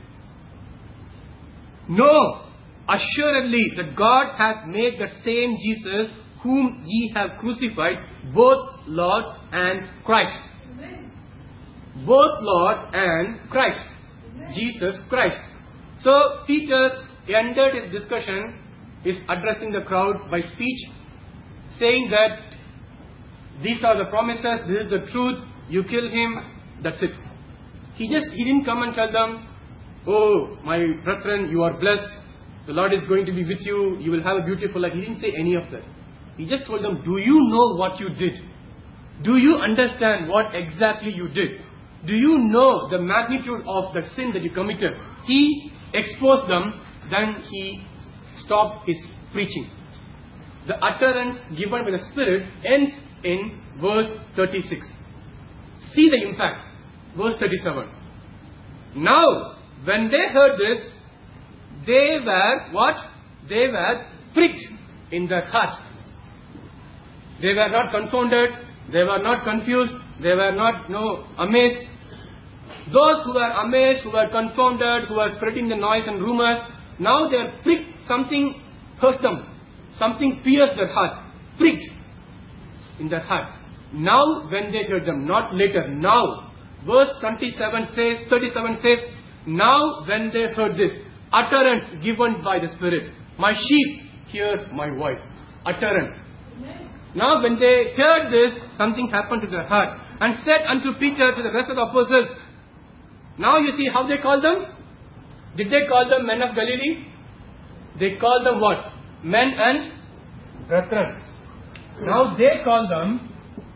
know assuredly that God hath made that same Jesus whom ye have crucified, both Lord and Christ. Amen. Both Lord and Christ. Amen. Jesus Christ. So Peter ended his discussion, is addressing the crowd by speech, saying that these are the promises, this is the truth, you kill him, that's it. He just, he didn't come and tell them, oh, my brethren, you are blessed, the Lord is going to be with you, you will have a beautiful life. He didn't say any of that. He just told them, do you know what you did? Do you understand what exactly you did? Do you know the magnitude of the sin that you committed? He exposed them, then he stopped his preaching. The utterance given by the Spirit ends in verse thirty-six. See the impact. Verse thirty-seven. Now, when they heard this, they were what? They were pricked in their heart. They were not confounded, they were not confused, they were not no amazed. Those who were amazed, who were confounded, who were spreading the noise and rumors, now they are pricked, something hurt them, something pierced their heart, pricked in their heart. Now when they heard them, not later, now. Verse twenty-seven says, thirty-seven says, now when they heard this, utterance given by the Spirit. My sheep hear my voice. Utterance. Now when they heard this, something happened to their heart. And said unto Peter, to the rest of the apostles, now you see how they called them? Did they call them men of Galilee? They called them what? Men and brethren. Now they call them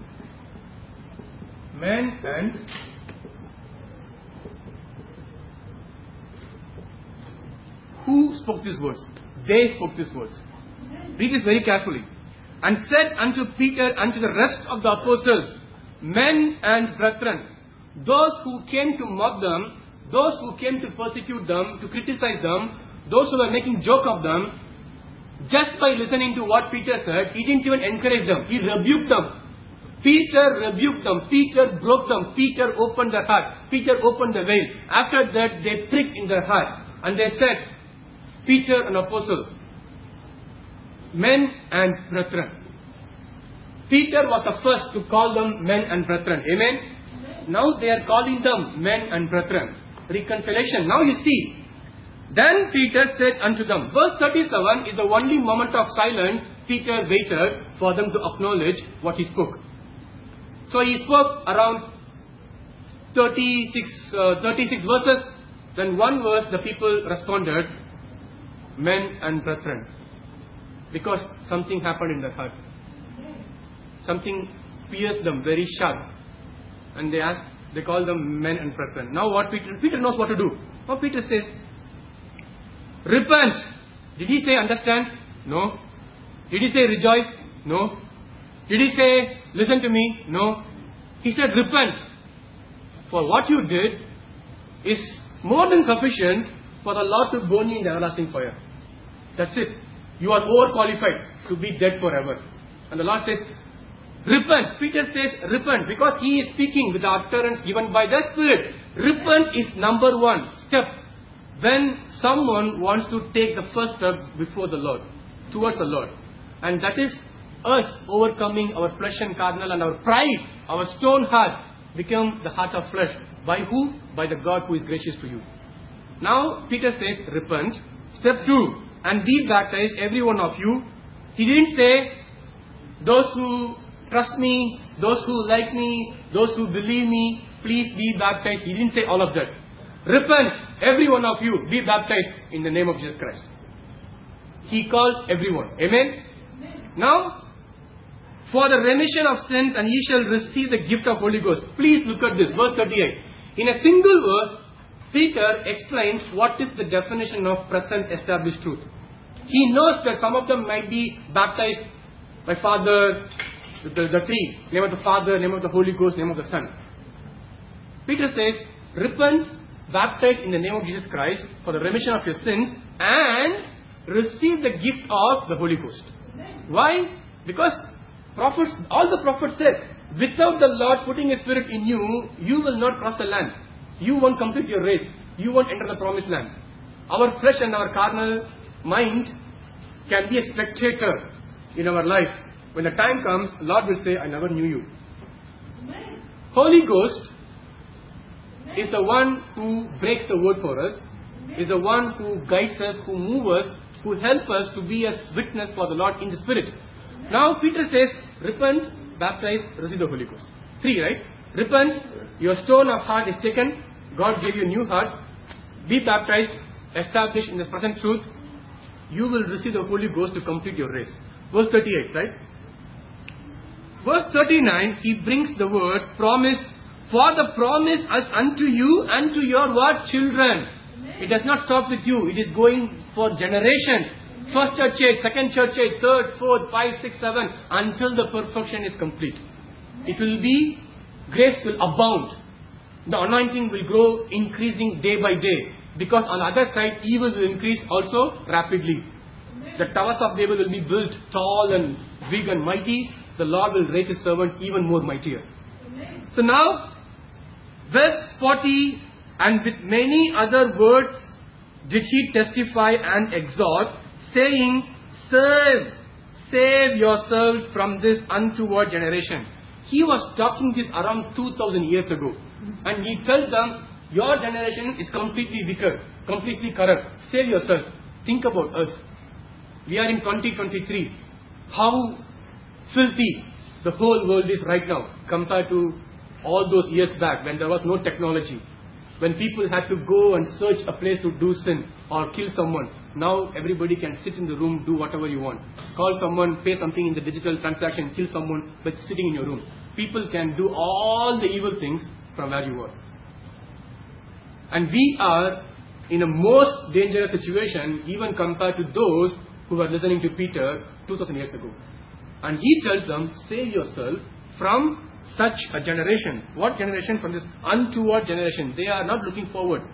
men and who spoke these words? They spoke these words. Read this very carefully. And said unto Peter and to the rest of the apostles, men and brethren, those who came to mock them, those who came to persecute them, to criticize them, those who were making joke of them, just by listening to what Peter said, he didn't even encourage them. He rebuked them. Peter rebuked them. Peter broke them. Peter opened their heart. Peter opened the veil. After that, they pricked in their heart. And they said, Peter, an apostle, men and brethren. Peter was the first to call them men and brethren. Amen? Amen. Now they are calling them men and brethren. Reconciliation. Now you see. Then Peter said unto them. Verse thirty-seven is the only moment of silence Peter waited for them to acknowledge what he spoke. So he spoke around thirty-six, uh, thirty-six verses. Then one verse the people responded, men and brethren. Because something happened in their heart. Something pierced them very sharp. And they asked, they called them men and brethren. Now what Peter, Peter knows what to do. Now Peter says, repent. Did he say understand? No. Did he say rejoice? No. Did he say listen to me? No. He said repent. For what you did is more than sufficient for the Lord to burn you in the everlasting fire. That's it. You are overqualified to be dead forever. And the Lord says, repent. Peter says repent because he is speaking with the utterance given by the Spirit. Repent is number one step. when someone wants to take the first step before the Lord, towards the Lord. And that is us overcoming our flesh and carnal and our pride, our stone heart, become the heart of flesh. By who? By the God who is gracious to you. Now, Peter said, repent. Step two, and be baptized, every one of you. He didn't say, those who trust me, those who like me, those who believe me, please be baptized. He didn't say all of that. Repent, every one of you, be baptized in the name of Jesus Christ. He called everyone. Amen? Amen. Now, for the remission of sins, and ye shall receive the gift of Holy Ghost. Please look at this, verse thirty-eight. In a single verse, Peter explains what is the definition of present established truth. He knows that some of them might be baptized by Father, the, the three, name of the Father, name of the Holy Ghost, name of the Son. Peter says, repent, baptize in the name of Jesus Christ for the remission of your sins, and receive the gift of the Holy Ghost. Why? Because prophets, all the prophets said, without the Lord putting His Spirit in you, you will not cross the land. You won't complete your race. You won't enter the promised land. Our flesh and our carnal mind can be a spectator in our life. When the time comes, the Lord will say, I never knew you. Amen. Holy Ghost Amen. Is the one who breaks the word for us, Amen. Is the one who guides us, who moves us, who helps us to be a witness for the Lord in the Spirit. Amen. Now Peter says, repent, baptize, receive the Holy Ghost. Three, right? Repent, your stone of heart is taken, God gave you a new heart. Be baptized, established in the present truth. You will receive the Holy Ghost to complete your race. Verse thirty-eight, right? Verse thirty-nine, he brings the word promise. For the promise is unto you and to your what? Children. Amen. It does not stop with you. It is going for generations. Amen. First church age, second church age, third, fourth, five, six, seven, until the perfection is complete. Amen. It will be, grace will abound. The anointing will grow, increasing day by day. Because on the other side, evil will increase also rapidly. Amen. The towers of Babel will be built tall and big and mighty. The Lord will raise His servant even more mightier. Amen. So now, verse forty, and with many other words did He testify and exhort, saying, Save, save yourselves from this untoward generation. He was talking this around two thousand years ago. And He tells them, your generation is completely wicked, completely corrupt. Save yourself. Think about us. We are in twenty twenty-three. How filthy the whole world is right now compared to all those years back when there was no technology. When people had to go and search a place to do sin or kill someone. Now everybody can sit in the room, do whatever you want. Call someone, pay something in the digital transaction, kill someone, but sitting in your room. People can do all the evil things from where you are. And we are in a most dangerous situation even compared to those who were listening to Peter two thousand years ago. And he tells them, save yourself from such a generation. What generation? From this untoward generation. They are not looking forward.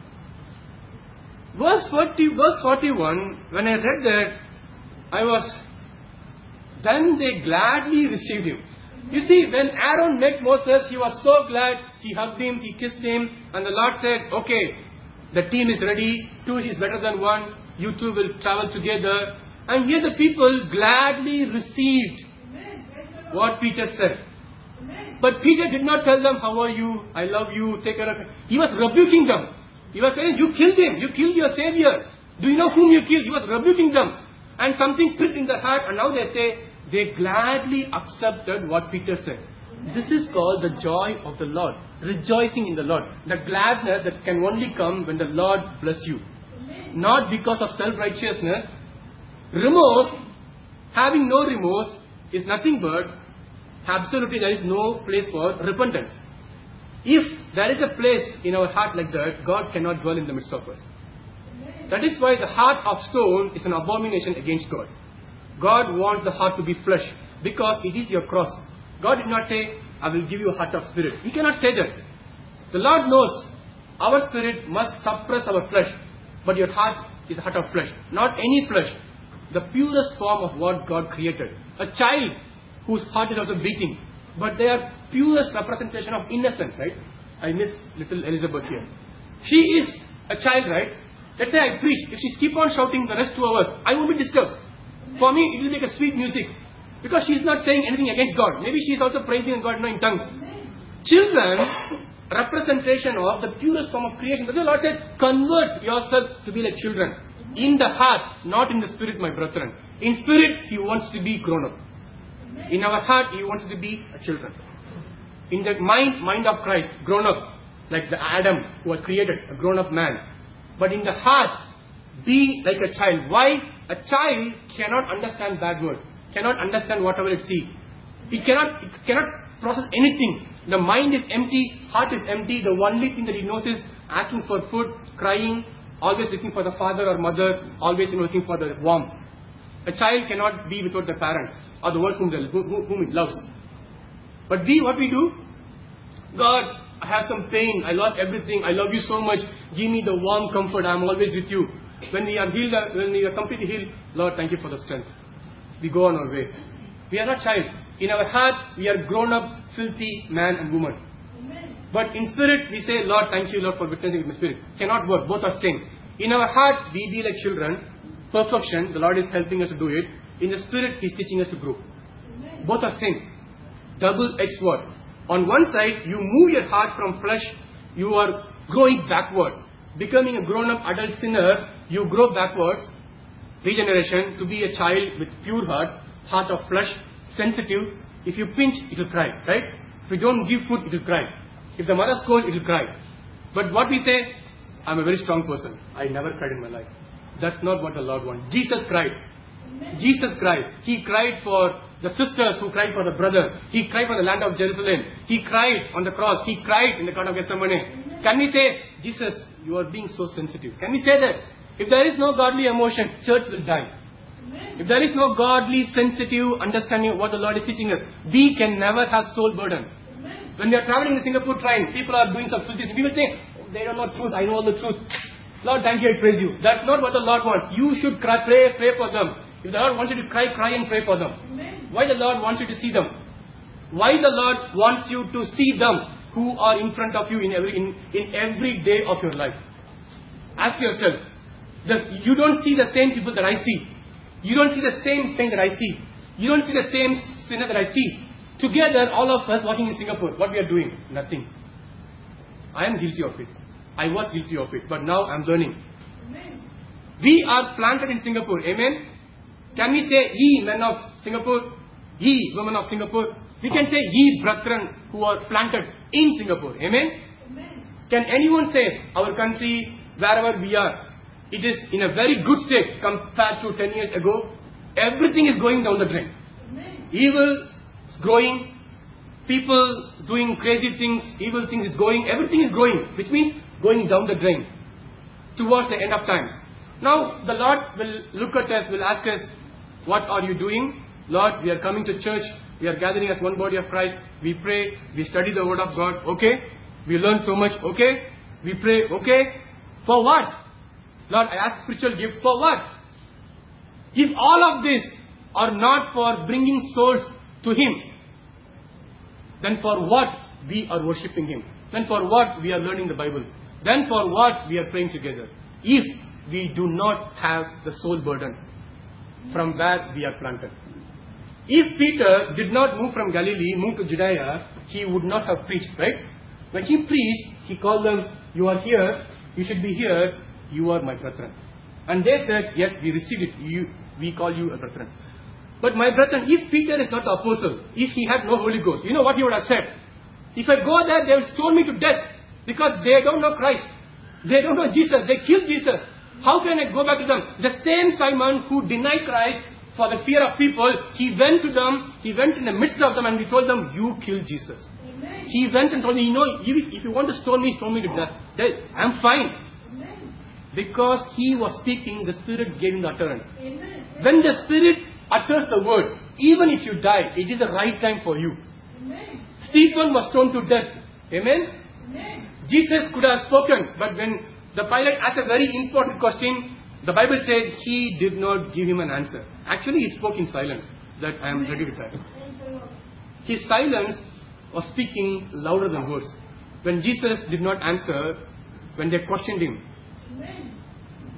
Verse forty, verse forty-one, when I read that, I was, then they gladly received him. You see, when Aaron met Moses, he was so glad. He hugged him, he kissed him, and the Lord said, okay, the team is ready, two is better than one, you two will travel together. And here the people gladly received what Peter said. But Peter did not tell them, how are you, I love you, take care of it. He was rebuking them. He was saying, you killed him, you killed your Savior. Do you know whom you killed? He was rebuking them. And something pricked in their heart, and now they say, they gladly accepted what Peter said. This is called the joy of the Lord. Rejoicing in the Lord. The gladness that can only come when the Lord bless you. Not because of self-righteousness. Remorse, having no remorse, is nothing but absolutely there is no place for repentance. If there is a place in our heart like that, God cannot dwell in the midst of us. That is why the heart of stone is an abomination against God. God wants the heart to be flesh because it is your cross. God did not say, I will give you a heart of spirit. He cannot say that. The Lord knows our spirit must suppress our flesh, but your heart is a heart of flesh. Not any flesh. The purest form of what God created. A child whose heart is also beating, but they are purest representation of innocence, right? I miss little Elizabeth here. She is a child, right? Let's say I preach. If she keep on shouting the rest two hours, I won't be disturbed. For me, it will make a sweet music. Because she is not saying anything against God. Maybe she is also praising God in tongues. Children, representation of the purest form of creation. That's why the Lord said, convert yourself to be like children. In the heart, not in the spirit, my brethren. In spirit, He wants to be grown up. In our heart, He wants to be a children. In the mind, mind of Christ, grown up. Like the Adam who was created, a grown up man. But in the heart, be like a child. Why? A child cannot understand bad word. Cannot understand whatever it sees. It cannot, it cannot process anything. The mind is empty, heart is empty. The only thing that it knows is asking for food, crying, always looking for the father or mother, always looking for the warmth. A child cannot be without the parents or the one whom, they, whom, whom it loves. But we, what we do? God, I have some pain, I lost everything, I love you so much, give me the warm comfort, I am always with you. When we are healed, when we are completely healed, Lord, thank you for the strength. We go on our way. We are not child. In our heart, we are grown up, filthy man and woman. Amen. But in spirit, we say, Lord, thank you, Lord, for witnessing with my spirit. Cannot work. Both are same. In our heart, we be like children. Perfection, the Lord is helping us to do it. In the spirit, He is teaching us to grow. Amen. Both are same. Double-edged sword. On one side, you move your heart from flesh, you are growing backward. Becoming a grown-up adult sinner, you grow backwards. Regeneration, to be a child with pure heart, heart of flesh, sensitive. If you pinch, it will cry, right? If you don't give food, it will cry. If the mother scolds, it will cry. But what we say, I'm a very strong person. I never cried in my life. That's not what the Lord wants. Jesus cried. Amen. Jesus cried. He cried for the sisters who cried for the brother. He cried for the land of Jerusalem. He cried on the cross. He cried in the Garden of Gethsemane. Amen. Can we say, Jesus, you are being so sensitive? Can we say that? If there is no godly emotion, church will die. Amen. If there is no godly, sensitive understanding of what the Lord is teaching us, we can never have soul burden. Amen. When we are traveling in the Singapore train, people are doing some filthy things. People think, oh, they don't know truth, I know all the truth. Lord, thank you, I praise you. That's not what the Lord wants. You should cry, pray, pray for them. If the Lord wants you to cry, cry and pray for them. Amen. Why the Lord wants you to see them? Why the Lord wants you to see them who are in front of you in every, in, in every day of your life? Ask yourself. Just, you don't see the same people that I see. You don't see the same thing that I see. You don't see the same sinner that I see. Together, all of us walking in Singapore, what we are doing? Nothing. I am guilty of it. I was guilty of it. But now I am learning. Amen. We are planted in Singapore. Amen. Can we say, ye men of Singapore? Ye women of Singapore? We can say, ye brethren who are planted in Singapore. Amen. Amen. Can anyone say, our country, wherever we are, it is in a very good state compared to ten years ago? Everything is going down the drain. Amen. Evil is growing. People doing crazy things, evil things is going. Everything is growing, which means going down the drain towards the end of times. Now, the Lord will look at us, will ask us, what are you doing? Lord, we are coming to church. We are gathering as one body of Christ. We pray. We study the Word of God. Okay. We learn so much. Okay. We pray. Okay. For what? Lord, I ask spiritual gifts. For what? If all of this are not for bringing souls to Him, then for what we are worshipping Him? Then for what we are learning the Bible? Then for what we are praying together? If we do not have the soul burden from where we are planted. If Peter did not move from Galilee, move to Judea, he would not have preached, right? When he preached, he called them, you are here, you should be here, you are my brethren. And they said, yes, we received it, you, we call you a brethren. But my brethren, if Peter is not the apostle, if he had no Holy Ghost, you know what he would have said? If I go there, they will stone me to death because they don't know Christ. They don't know Jesus. They killed Jesus. How can I go back to them? The same Simon who denied Christ for the fear of people, he went to them, he went in the midst of them and he told them, you killed Jesus. Amen. He went and told me, you know, if, if you want to stone me, stone me to death. I'm fine. Amen. Because he was speaking, the Spirit gave him the utterance. Amen. When the Spirit utters the word, even if you die, it is the right time for you. Amen. Stephen was stoned to death. Amen? Amen. Jesus could have spoken, but when the Pilate asked a very important question, the Bible said he did not give him an answer. Actually, he spoke in silence, that I am ready to die. His silence was speaking louder than words. When Jesus did not answer, when they questioned him,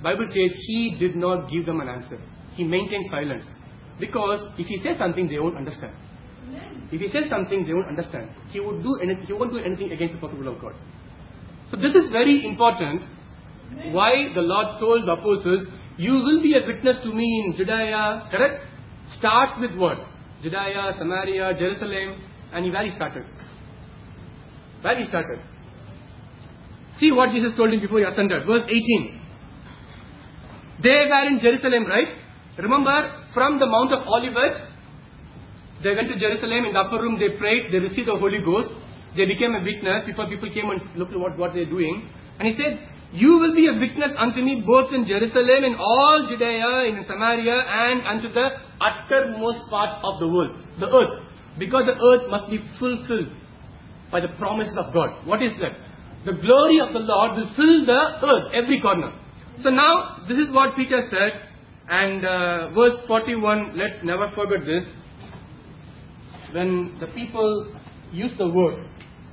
Bible says he did not give them an answer. He maintained silence. Because if he says something, they won't understand. If he says something, they won't understand. He would do anything, he won't do anything against the perfect will of God. So this is very important. Why the Lord told the apostles, you will be a witness to me in Judea, correct? Starts with what? Judea, Samaria, Jerusalem, and where he started. Where he started. See what Jesus told him before he ascended. Verse eighteen. They were in Jerusalem, right? Remember, from the Mount of Olivet, they went to Jerusalem. In the upper room they prayed, they received the Holy Ghost. They became a witness before people came and looked at what, what they're doing. And he said, you will be a witness unto me both in Jerusalem, in all Judea, in Samaria, and unto the uttermost part of the world, the earth. Because the earth must be fulfilled by the promises of God. What is that? The glory of the Lord will fill the earth, every corner. So now, this is what Peter said. And uh, verse forty-one, let's never forget this. When the people use the word,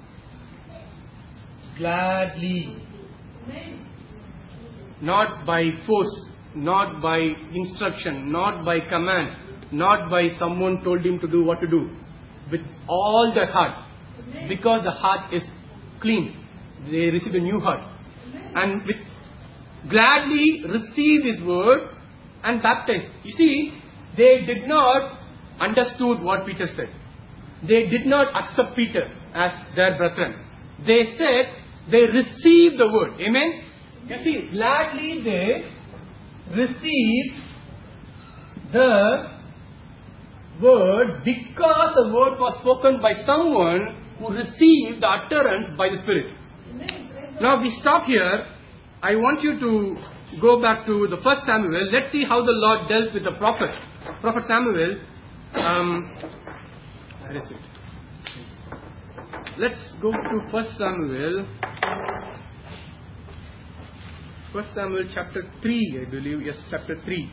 gladly, not by force, not by instruction, not by command, not by someone told him to do what to do, with all their heart, because the heart is clean, they receive a new heart, and with gladly receive his word and baptized. You see, they did not understood what Peter said. They did not accept Peter as their brethren. They said they received the word. Amen. You see, gladly they received the word because the word was spoken by someone who received the utterance by the Spirit. Now we stop here. I want you to go back to the first Samuel. Let's see how the Lord dealt with the prophet. Prophet Samuel. Um, where is it? Let's go to first Samuel. First Samuel chapter three, I believe. Yes, chapter three.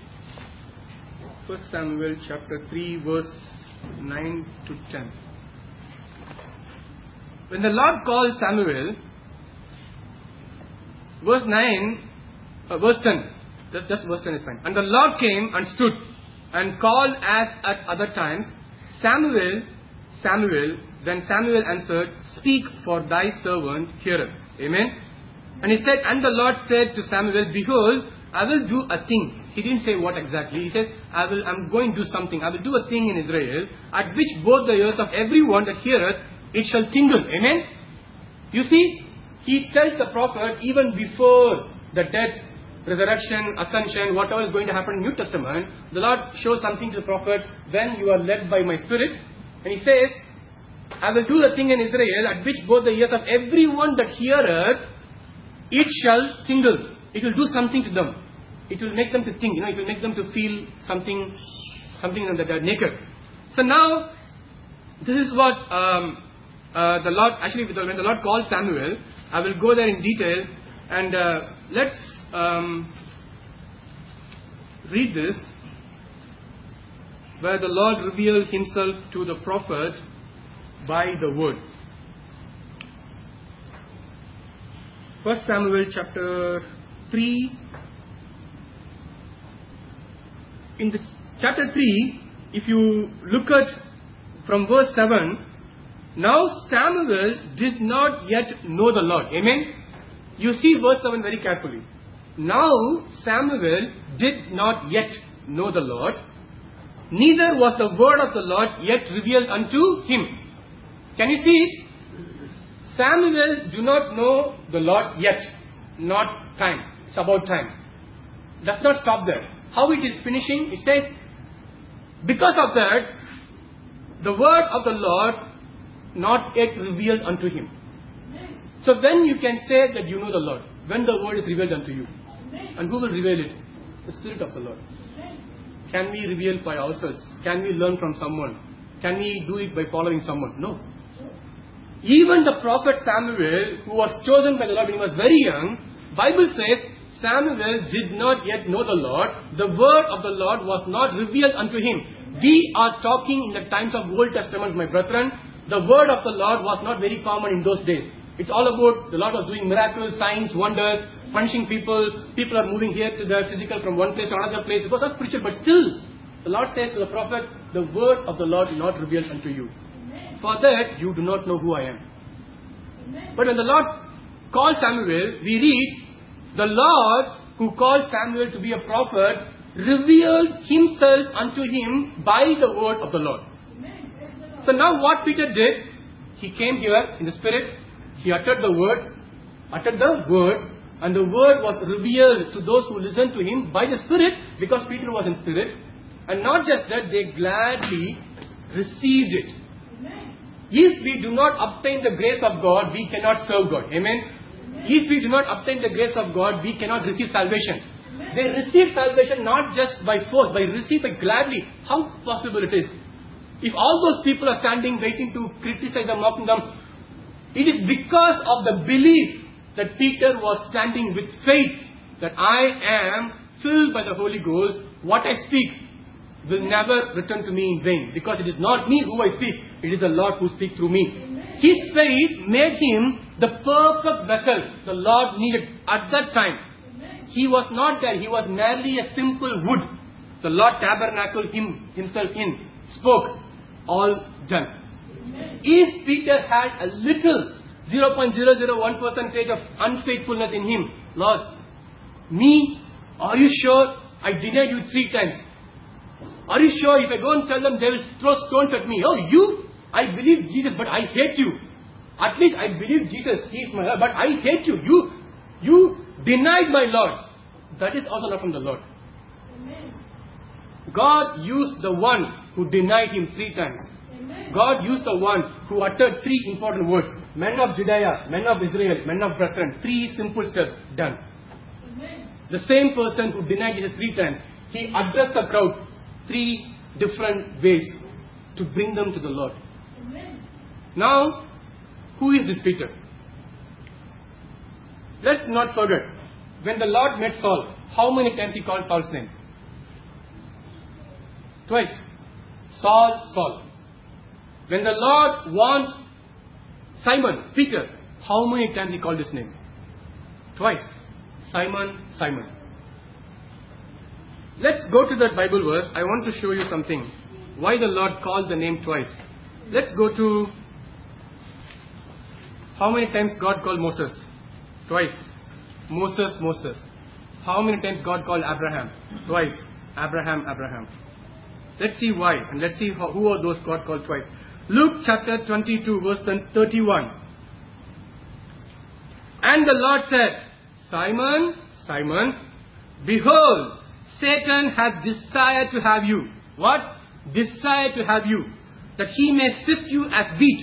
First Samuel chapter three, verse nine to ten. When the Lord called Samuel, verse nine, uh, verse ten, just, just verse ten is fine. And the Lord came and stood and called as at other times, Samuel, Samuel. Then Samuel answered, speak, for thy servant heareth. Amen. And he said, and the Lord said to Samuel, behold, I will do a thing. He didn't say what exactly. He said, I will, I'm going to do something. I will do a thing in Israel, at which both the ears of everyone that heareth, it shall tingle. Amen. You see, he tells the prophet even before the death, resurrection, ascension, whatever is going to happen in New Testament, the Lord shows something to the prophet when you are led by my Spirit. And he says, I will do the thing in Israel, at which both the ears of everyone that heareth, it shall tingle. It will do something to them. It will make them to think, you know, it will make them to feel something, something that they are naked. So now, this is what um, uh, the Lord, actually when the Lord called Samuel, I will go there in detail, and uh, let's um, read this, where the Lord revealed himself to the prophet by the word. First Samuel chapter three. In the chapter three, if you look at from verse seven, now Samuel did not yet know the Lord. Amen. You see verse seven very carefully. Now Samuel did not yet know the Lord, neither was the word of the Lord yet revealed unto him. Can you see it? Samuel do not know the Lord yet. Not time. It's about time. Does not stop there. How it is finishing? It says, because of that, the word of the Lord not yet revealed unto him. So when you can say that you know the Lord? When the word is revealed unto you. And who will reveal it? The Spirit of the Lord. Can we reveal by ourselves? Can we learn from someone? Can we do it by following someone? No. Even the prophet Samuel, who was chosen by the Lord when he was very young, Bible says Samuel did not yet know the Lord. The word of the Lord was not revealed unto him. We are talking in the times of Old Testament, my brethren. The word of the Lord was not very common in those days. It's all about the Lord was doing miracles, signs, wonders. punching people, people are moving here to the physical from one place to another place. It was not spiritual, but still, the Lord says to the prophet, the word of the Lord is not revealed unto you. For that, you do not know who I am. But when the Lord called Samuel, we read, the Lord who called Samuel to be a prophet revealed himself unto him by the word of the Lord. So now what Peter did, he came here in the Spirit, he uttered the word, uttered the word, and the word was revealed to those who listened to him by the Spirit, because Peter was in Spirit. And not just that, they gladly received it. If we do not obtain the grace of God, we cannot serve God. Amen? If we do not obtain the grace of God, we cannot receive salvation. They receive salvation not just by force, but receive it gladly. How possible it is? If all those people are standing waiting to criticize them, mocking them, it is because of the belief that Peter was standing with faith that I am filled by the Holy Ghost. What I speak will never return to me in vain, because it is not me who I speak, it is the Lord who speaks through me. His faith made him the perfect vessel the Lord needed at that time. He was not there, he was merely a simple wood. The Lord tabernacled him himself in, spoke, all done. If Peter had a little zero point zero zero one percentage of unfaithfulness in him, Lord, me, are you sure I denied you three times? Are you sure if I go and tell them, they will throw stones at me? Oh, you? I believe Jesus, but I hate you. At least I believe Jesus, He is my Lord, but I hate you. You, you denied my Lord. That is also not from the Lord. Amen. God used the one who denied Him three times. Amen. God used the one who uttered three important words. Men of Judea, men of Israel, men of brethren. Three simple steps, done. Amen. The same person who denied Jesus three times, He addressed the crowd three different ways to bring them to the Lord. Amen. Now, who is this Peter? Let's not forget, when the Lord met Saul, how many times He called Saul's name? Twice. Saul, Saul. When the Lord warned Simon, Peter, how many times He called his name? Twice. Simon, Simon. Let's go to that Bible verse. I want to show you something. Why the Lord called the name twice. Let's go to how many times God called Moses? Twice. Moses, Moses. How many times God called Abraham? Twice. Abraham, Abraham. Let's see why, and let's see how, who are those God called twice. Luke chapter twenty-two, verse thirty-one. And the Lord said, Simon, Simon, behold, Satan hath desired to have you. What? Desired to have you, that he may sift you as wheat.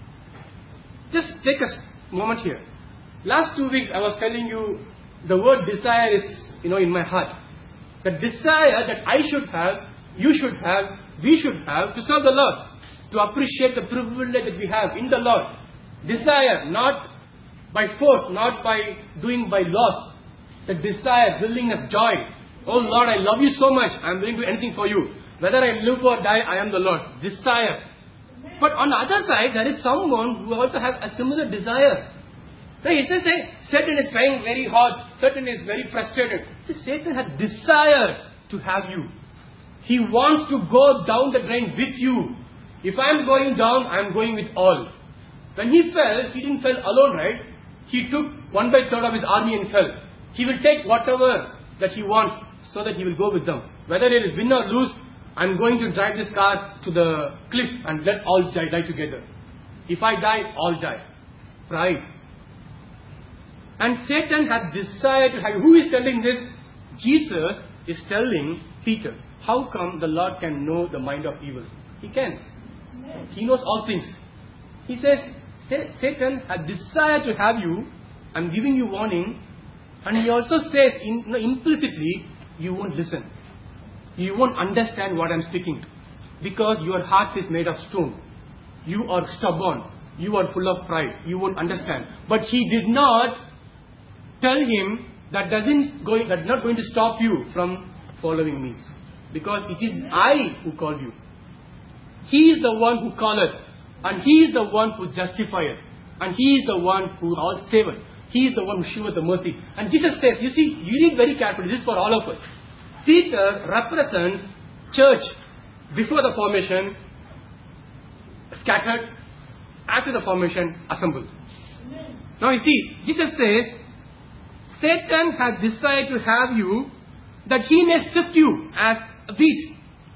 Just take a moment here. Last two weeks I was telling you the word desire is, you know, in my heart. The desire that I should have, you should have, we should have to serve the Lord. To appreciate the privilege that we have in the Lord. Desire, not by force, not by doing by loss. The desire, willingness, joy. Oh Lord, I love you so much. I am willing to do anything for you. Whether I live or die, I am the Lord. Desire. But on the other side, there is someone who also has a similar desire. So he says, Satan is trying very hard. Satan is very frustrated. See, Satan has desire to have you. He wants to go down the drain with you. If I am going down, I am going with all. When he fell, he didn't fall alone, right? He took one by third of his army and fell. He will take whatever that he wants so that he will go with them. Whether it is win or lose, I am going to drive this car to the cliff and let all die, die together. If I die, all die. Pride. And Satan has desired to have. Who is telling this? Jesus is telling Peter. How come the Lord can know the mind of evil? He can. He knows all things. He says, Satan has desired to have you. I'm giving you warning. And he also says, in, no, implicitly, you won't listen. You won't understand what I'm speaking. Because your heart is made of stone. You are stubborn. You are full of pride. You won't understand. But he did not tell him that doesn't going, that's not going to stop you from following me. Because it is I who called you. He is the one who calleth. And He is the one who justifieth. And He is the one who all saveth. He is the one who showeth the mercy. And Jesus says, you see, you read very carefully. This is for all of us. Peter represents church before the formation, scattered, after the formation, assembled. Now you see, Jesus says, Satan has decided to have you that he may sift you as a wheat.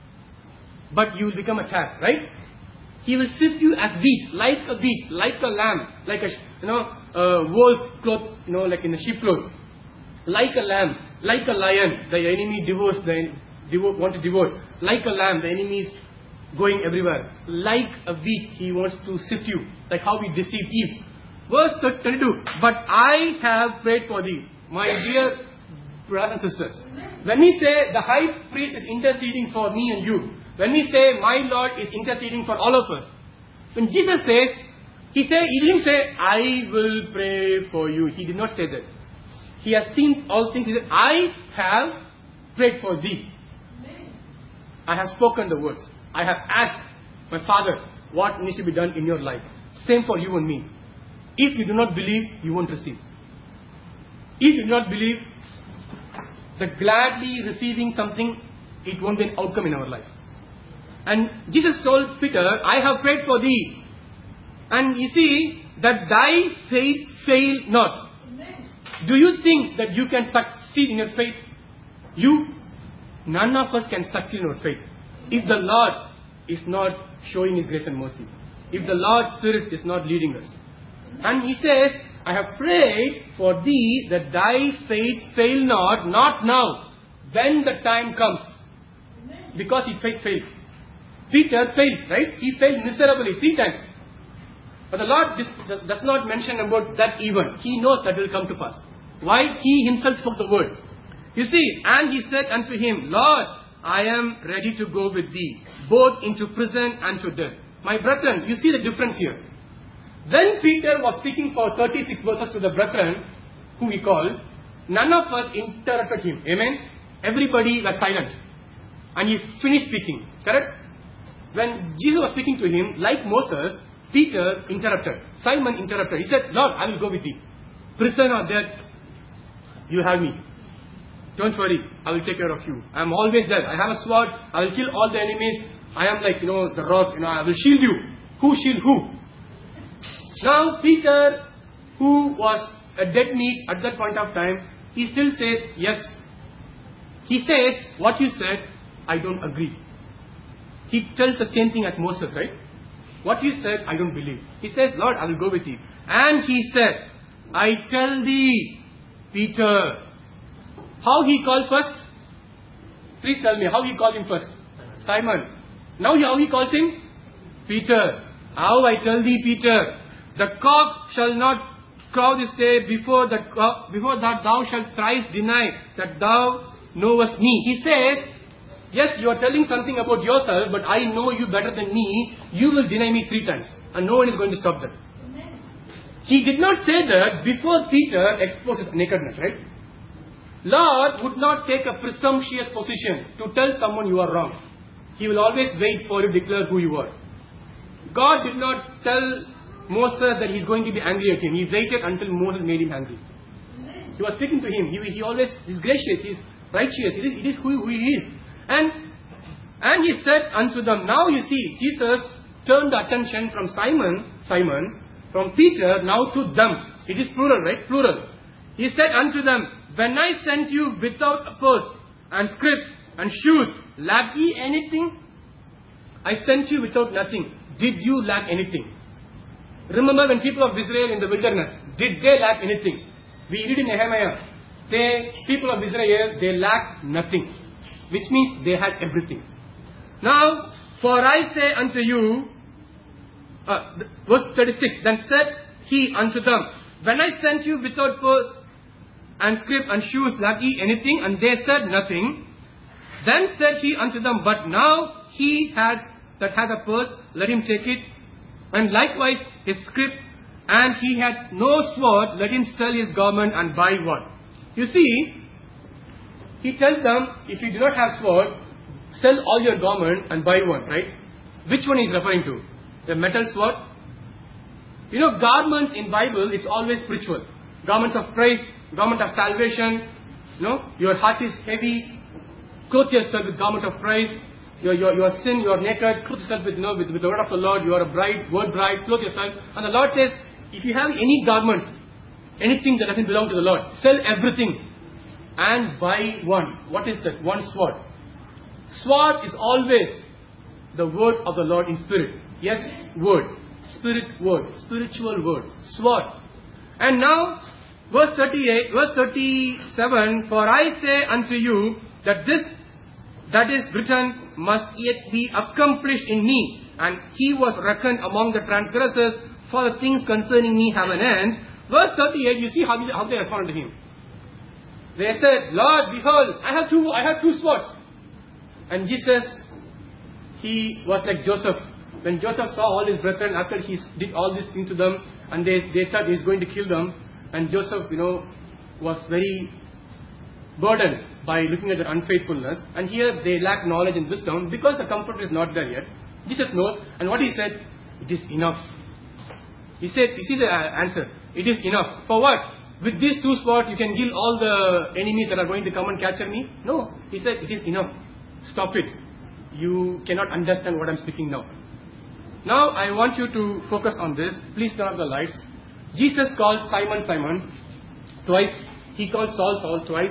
But you will become a chaff, right? He will sift you as wheat, like a wheat, like a lamb, like a, you know, a wolf cloth, you know, like in a sheep cloth. Like a lamb, like a lion, the enemy devours, the devour, want to devour. Like a lamb, the enemy is going everywhere. Like a wheat, he wants to sift you, like how we deceived Eve. Verse thirty-two, but I have prayed for thee, my dear brothers and sisters. When we say the high priest is interceding for me and you, when we say my Lord is interceding for all of us, when Jesus says, He said, He didn't say, I will pray for you. He did not say that. He has seen all things. He said, I have prayed for thee. I have spoken the words. I have asked my Father what needs to be done in your life. Same for you and me. If you do not believe, you won't receive. If you do not believe that gladly receiving something, it won't be an outcome in our life. And Jesus told Peter, I have prayed for thee. And you see, that thy faith fail not. Amen. Do you think that you can succeed in your faith? You, none of us can succeed in our faith. If the Lord is not showing His grace and mercy. If the Lord's Spirit is not leading us. And He says, I have prayed for thee that thy faith fail not, not now, when the time comes. Amen. Because his faith failed. Peter failed, right? He failed miserably three times. But the Lord does not mention about that even. He knows that will come to pass. Why? He Himself spoke the word. You see, and He said unto him, Lord, I am ready to go with thee, both into prison and to death. My brethren, you see the difference here. When Peter was speaking for thirty-six verses to the brethren, who he called, none of us interrupted him. Amen? Everybody was silent. And he finished speaking. Correct? When Jesus was speaking to him, like Moses, Peter interrupted. Simon interrupted. He said, Lord, I will go with thee. Prison or death, you have me. Don't worry, I will take care of you. I am always there. I have a sword. I will kill all the enemies. I am like, you know, the rock. You know, I will shield you. Who shield who? Now, Peter, who was a dead meat at that point of time, he still says, yes. He says, what you said, I don't agree. He tells the same thing as Moses, right? What you said, I don't believe. He says, Lord, I will go with you. And he said, I tell thee, Peter. How he called first? Please tell me, how he called him first? Simon. Now how he calls him? Peter. How I tell thee, Peter, the cock shall not crow this day before that, before that thou shalt thrice deny that thou knowest me. He says, yes, you are telling something about yourself, but I know you better than me. You will deny me three times. And no one is going to stop that. Amen. He did not say that before Peter exposed his nakedness, right? Lord would not take a presumptuous position to tell someone you are wrong. He will always wait for you to declare who you are. God did not tell Moses that He is going to be angry at him. He waited until Moses made him angry. Amen. He was speaking to him. He, he always is gracious. He is righteous. It is, it is who, who He is. And and He said unto them, now you see, Jesus turned the attention from Simon, Simon, from Peter, now to them. It is plural, right? Plural. He said unto them, when I sent you without a purse, and scrip, and shoes, lack ye anything? I sent you without nothing. Did you lack anything? Remember when people of Israel in the wilderness, did they lack anything? We read in Nehemiah, they, people of Israel, they lacked nothing. Which means they had everything. Now, for I say unto you, uh, verse thirty-six, then said He unto them, when I sent you without purse and scrip and shoes, lack ye anything? And they said nothing. Then said He unto them, but now he had that had a purse, let him take it, and likewise his scrip, and he had no sword, let him sell his garment and buy what? You see, He tells them, if you do not have sword, sell all your garment and buy one, right? Which one is referring to? The metal sword? You know, garment in Bible is always spiritual. garments of praise, garment of salvation. You know, your heart is heavy, clothe yourself with garment of praise. You are, you are, you are sin, you are naked, clothe yourself with, you know, with, with the word of the Lord. You are a bride, word bride, clothe yourself. And the Lord says, if you have any garments, anything that doesn't belong to the Lord, sell everything and buy one. What is that? One sword. Sword is always the word of the Lord in spirit. Yes, word. Spirit word. Spiritual word. Sword. And now, verse thirty-eight, verse thirty-seven, for I say unto you that this that is written must yet be accomplished in me. And he was reckoned among the transgressors, for the things concerning me have an end. Verse thirty-eight, you see how, how they responded to him. They said, Lord, behold, I have two, I have two swords. And Jesus, he was like Joseph. When Joseph saw all his brethren after he did all these things to them, and they, they thought he was going to kill them, and Joseph, you know, was very burdened by looking at their unfaithfulness. And here they lack knowledge and wisdom because the Comforter is not there yet. Jesus knows, and what he said, it is enough. He said, you see the answer, it is enough. For what? With these two swords you can kill all the enemies that are going to come and capture me? No. He said, it is enough. Stop it. You cannot understand what I am speaking now. Now I want you to focus on this. Please turn off the lights. Jesus called Simon, Simon twice. He called Saul, Saul twice.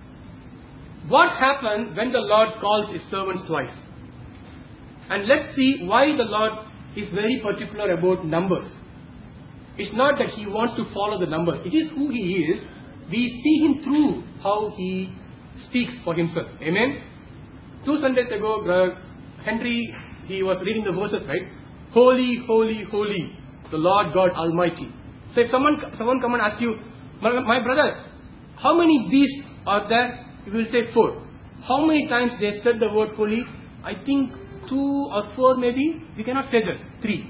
What happened when the Lord calls his servants twice? And let's see why the Lord is very particular about numbers. It's not that he wants to follow the numbers. It is who he is. We see him through how he speaks for himself. Amen? Two Sundays ago, Brother Henry, he was reading the verses, right? Holy, holy, holy, the Lord God Almighty. So if someone someone come and ask you, my, my brother, how many beasts are there? You will say four. How many times they said the word holy? I think two or four maybe. We cannot say that. Three.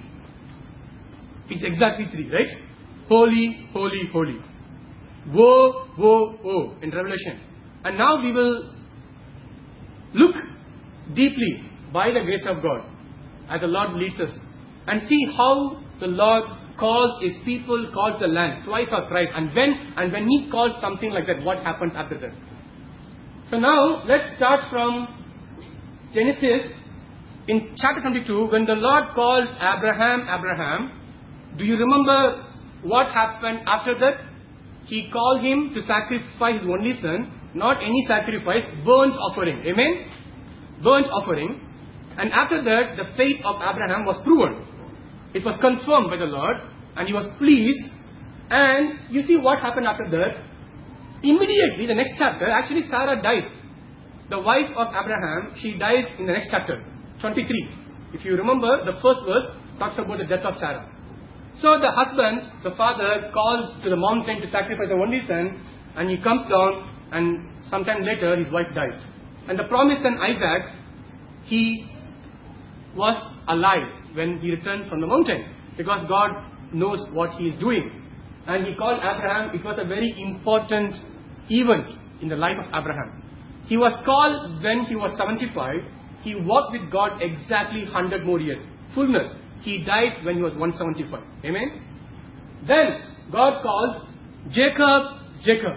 It's exactly three, right? Holy, holy, holy. Woe, woe, woe in Revelation. And now we will look deeply by the grace of God as the Lord leads us and see how the Lord calls his people, calls the land twice or thrice, and when and when he calls something like that, what happens after that. So now let's start from Genesis in chapter twenty-two. When the Lord called Abraham, Abraham, do you remember what happened after that? He called him to sacrifice his only son, not any sacrifice, burnt offering. Amen? Burnt offering. And after that, the faith of Abraham was proven. It was confirmed by the Lord, and he was pleased. And you see what happened after that? Immediately, the next chapter, actually Sarah dies. The wife of Abraham, she dies in the next chapter, twenty-three. If you remember, the first verse talks about the death of Sarah. So the husband, the father, calls to the mountain to sacrifice the only son, and he comes down, and sometime later his wife died. And the promised son Isaac, he was alive when he returned from the mountain, because God knows what he is doing. And he called Abraham. It was a very important event in the life of Abraham. He was called when he was seventy-five. He walked with God exactly one hundred more years. Fullness. He died when he was one hundred seventy-five. Amen? Then God called Jacob, Jacob.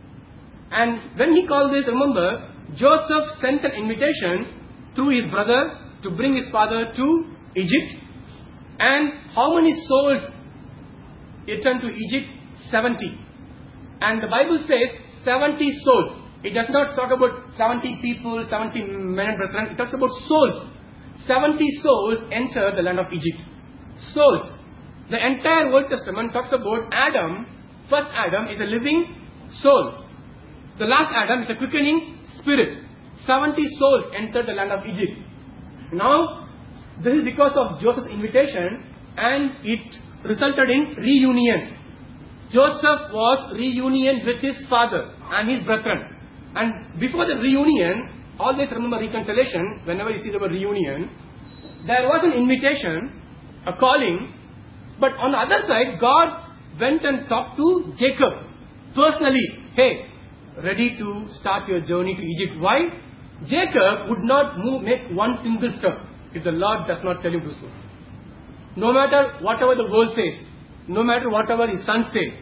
And when he called this, remember, Joseph sent an invitation through his brother to bring his father to Egypt. And how many souls returned to Egypt? seventy. And the Bible says seventy souls. It does not talk about seventy people, seventy men and brethren. It talks about souls. seventy souls enter the land of Egypt. Souls. The entire Old Testament talks about Adam. First Adam is a living soul. The last Adam is a quickening spirit. seventy souls entered the land of Egypt. Now, this is because of Joseph's invitation, and it resulted in reunion. Joseph was reunion with his father and his brethren. And before the reunion, always remember reconciliation, whenever you see the word reunion, there was an invitation, a calling, but on the other side, God went and talked to Jacob personally. Hey, ready to start your journey to Egypt. Why? Jacob would not move, make one single step if the Lord does not tell him to do so. No matter whatever the world says, no matter whatever his sons say,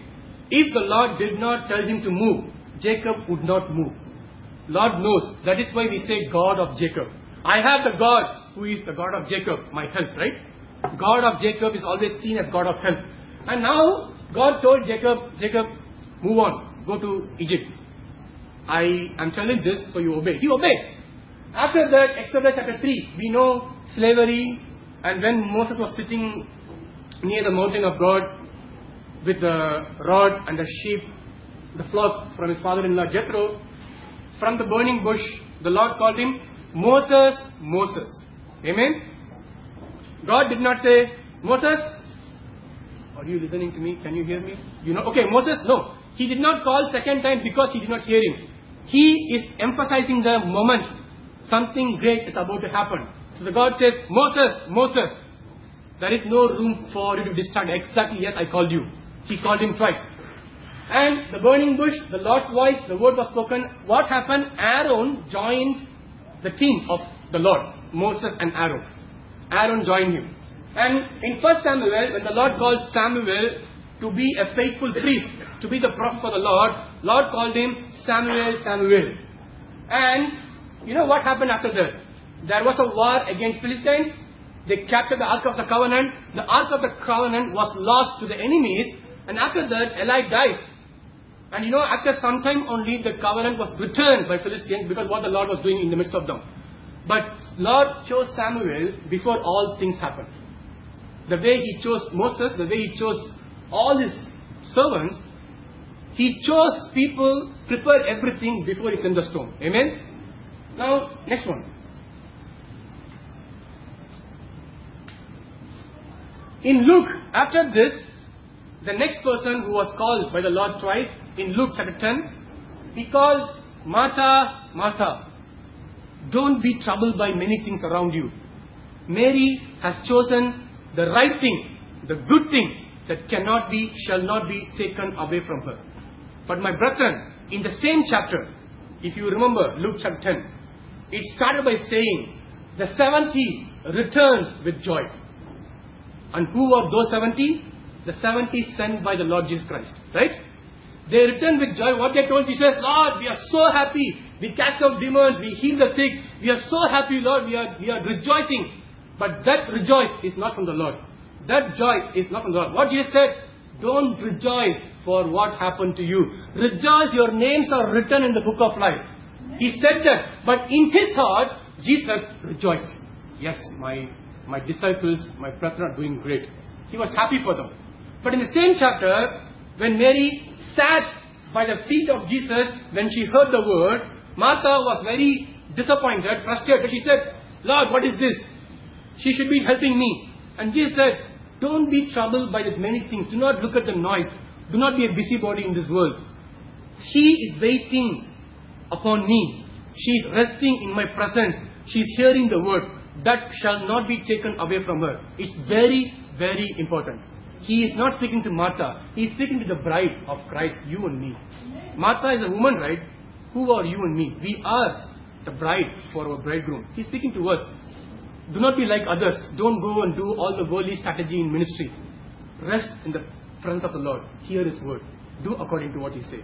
If the Lord did not tell him to move, Jacob would not move. Lord knows. That is why we say God of Jacob. I have the God who is the God of Jacob, my help, right? God of Jacob is always seen as God of help. And now God told Jacob, Jacob, move on, go to Egypt. I am telling this, so you obey. He obeyed. After that, Exodus chapter three, we know slavery, and when Moses was sitting near the mountain of God with the rod and the sheep, the flock from his father-in-law Jethro, from the burning bush, the Lord called him Moses, Moses. Amen? God did not say, Moses, are you listening to me? Can you hear me? You know, okay, Moses, no. He did not call second time because he did not hear him. He is emphasizing the moment. Something great is about to happen. So the God says, Moses, Moses. There is no room for you to distract. Exactly, yes, I called you. He called him twice. And the burning bush, the Lord's voice, the word was spoken. What happened? Aaron joined the team of the Lord. Moses and Aaron. Aaron joined him. And in First Samuel, when the Lord called Samuel to be a faithful priest, to be the prophet for the Lord, Lord called him Samuel, Samuel. And you know what happened after that? There was a war against Philistines. They captured the Ark of the Covenant. The Ark of the Covenant was lost to the enemies. And after that, Eli dies. And you know, after some time only, the covenant was returned by Philistines because what the Lord was doing in the midst of them. But Lord chose Samuel before all things happened. The way He chose Moses, the way He chose all His servants, He chose people, prepared everything before He sent the storm. Amen? Now, next one. In Luke, after this, the next person who was called by the Lord twice, in Luke chapter ten, He called Martha, Martha. Don't be troubled by many things around you. Mary has chosen the right thing, the good thing that cannot be, shall not be taken away from her. But my brethren, in the same chapter, if you remember Luke chapter ten, it started by saying, the seventy returned with joy. And who were those seventy? The seventy sent by the Lord Jesus Christ. Right? They returned with joy. What they told Jesus, Lord, we are so happy. We cast out demons. We heal the sick. We are so happy, Lord. We are, we are rejoicing. But that rejoice is not from the Lord. That joy is not from the Lord. What Jesus said, don't rejoice for what happened to you. Rejoice, your names are written in the book of life. He said that. But in his heart, Jesus rejoiced. Yes, my, my disciples, my brethren are doing great. He was happy for them. But in the same chapter, when Mary sat by the feet of Jesus, when she heard the word, Martha was very disappointed, frustrated. She said, Lord, what is this? She should be helping me. And Jesus said, don't be troubled by the many things. Do not look at the noise. Do not be a busybody in this world. She is waiting upon me. She is resting in my presence. She is hearing the word. That shall not be taken away from her. It's very, very important. He is not speaking to Martha. He is speaking to the bride of Christ, you and me. Martha is a woman, right? Who are you and me? We are the bride for our bridegroom. He is speaking to us. Do not be like others. Don't go and do all the worldly strategy in ministry. Rest in the presence of the Lord. Hear His word. Do according to what He says.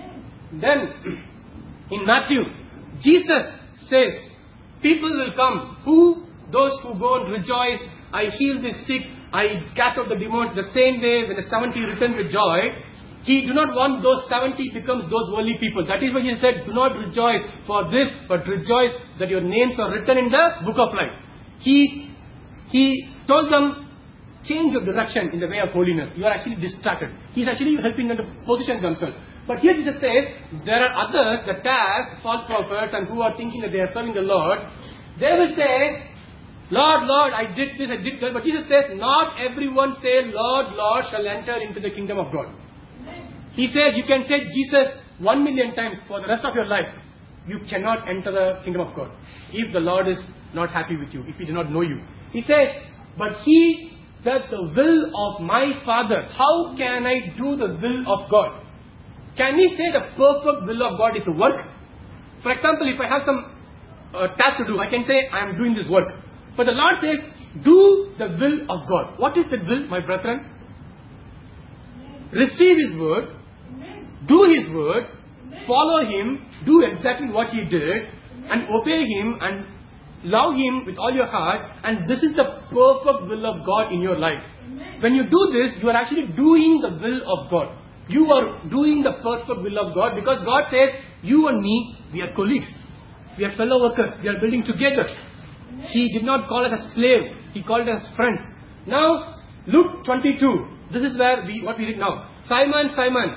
Then, in Matthew, Jesus says, people will come. Who? Those who go and rejoice. I heal the sick. I cast out the demons. The same way when the seventy returned with joy, He do not want those seventy becomes those worldly people. That is why He said, do not rejoice for this, but rejoice that your names are written in the book of life. He, he told them, change your direction in the way of holiness. You are actually distracted. He is actually helping them to position themselves. But here Jesus says, there are others, the tares, false prophets, and who are thinking that they are serving the Lord. They will say, Lord, Lord, I did this, I did that. But Jesus says, not everyone say, Lord, Lord, shall enter into the kingdom of God. He says, you can take Jesus one million times for the rest of your life. You cannot enter the kingdom of God if the Lord is not happy with you, if He did not know you. He says, but he does the will of my Father. How can I do the will of God? Can we say the perfect will of God is a work? For example, if I have some uh, task to do, I can say, I am doing this work. But the Lord says, do the will of God. What is the will, my brethren? Receive His word, do His word, follow Him, do exactly what He did, and obey Him and love Him with all your heart, and this is the perfect will of God in your life. When you do this, you are actually doing the will of God. You are doing the perfect will of God, because God says, you and me, we are colleagues. We are fellow workers. We are building together. He did not call us as slave. He called us friends. Now, Luke twenty-two. This is where we, what we read now. Simon, Simon,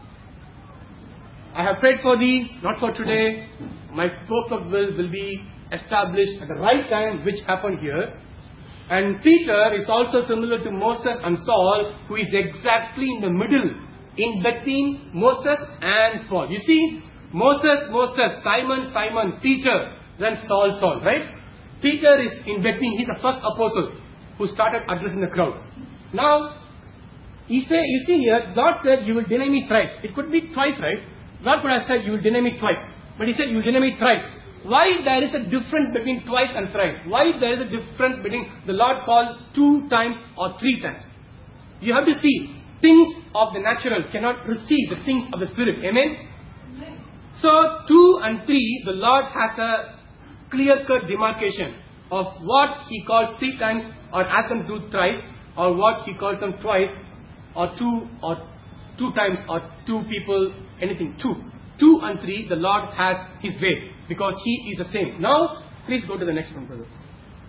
I have prayed for thee, not for today. My perfect will will be established at the right time, which happened here. And Peter is also similar to Moses and Saul, who is exactly in the middle, in between Moses and Paul. You see, Moses, Moses, Simon, Simon, Peter, then Saul, Saul, right? Peter is in between. He's the first apostle who started addressing the crowd. Now, he say, you see here, God said, you will deny me thrice. It could be twice, right? God could have said, you will deny me twice. But He said, you will deny me thrice. Why there is a difference between twice and thrice? Why there is a difference between the Lord called two times or three times? You have to see, things of the natural cannot receive the things of the Spirit. Amen? Amen. So, two and three, the Lord has a clear-cut demarcation of what He called three times, or asked them to do thrice, or what He called them twice, or two, or two times, or two people, anything, two. Two and three, the Lord has His way, because He is the same. Now, please go to the next one, brother.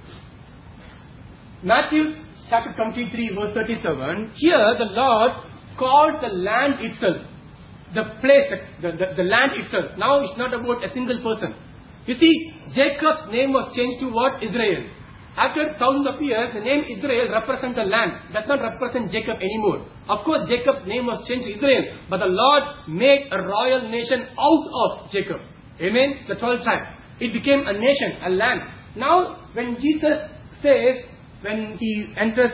Matthew chapter twenty-three, verse thirty-seven. Here, the Lord called the land itself, the place, the, the, the land itself. Now, it's not about a single person. You see, Jacob's name was changed to what? Israel. After thousands of years, the name Israel represents the land. Does not represent Jacob anymore. Of course, Jacob's name was changed to Israel. But the Lord made a royal nation out of Jacob. Amen? The twelve tribes. It became a nation, a land. Now, when Jesus says, when He enters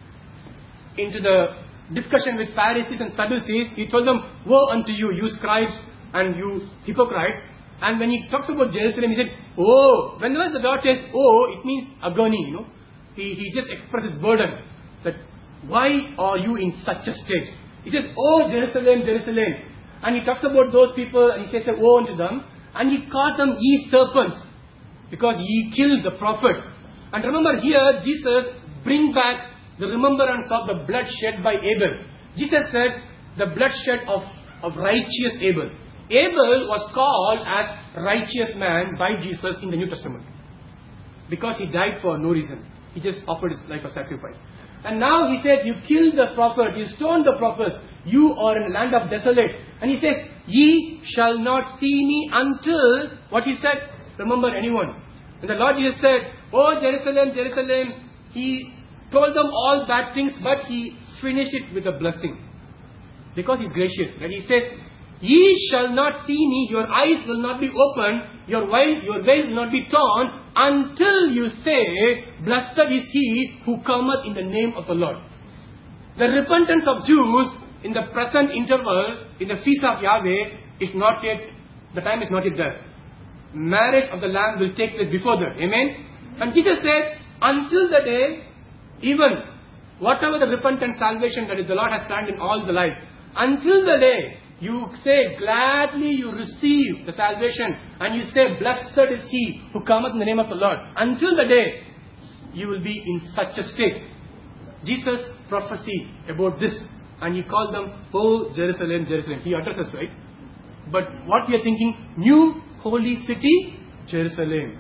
into the discussion with Pharisees and Sadducees, He told them, woe unto you, you scribes and you hypocrites. And when He talks about Jerusalem, He said, oh, whenever the Lord says, oh, it means agony, you know. He, he just expresses burden. That, why are you in such a state? He says, oh, Jerusalem, Jerusalem. And He talks about those people, and He says, woe unto them. And He called them ye serpents, because ye killed the prophets. And remember here, Jesus bring back the remembrance of the blood shed by Abel. Jesus said, the blood shed of, of righteous Abel. Abel was called as righteous man by Jesus in the New Testament, because he died for no reason. He just offered his life as sacrifice. And now He said, you killed the prophet, you stoned the prophets, you are in a land of desolate. And He says, ye shall not see me until, what He said? Remember anyone? And the Lord Jesus said, oh Jerusalem, Jerusalem. He told them all bad things, but He finished it with a blessing, because He's gracious. And He said, ye shall not see me, your eyes will not be opened, your veil, your veil will not be torn, until you say, blessed is he who cometh in the name of the Lord. The repentance of Jews in the present interval, in the feast of Yahweh, is not yet, the time is not yet there. Marriage of the Lamb will take place before that. Amen? And Jesus said, until the day, even whatever the repentance, salvation that is the Lord has planned in all the lives, until the day, you say, gladly you receive the salvation, and you say, blessed is he who cometh in the name of the Lord. Until the day, you will be in such a state. Jesus prophesied about this, and He called them, oh Jerusalem, Jerusalem. He addresses, right? But what we are thinking, new holy city, Jerusalem.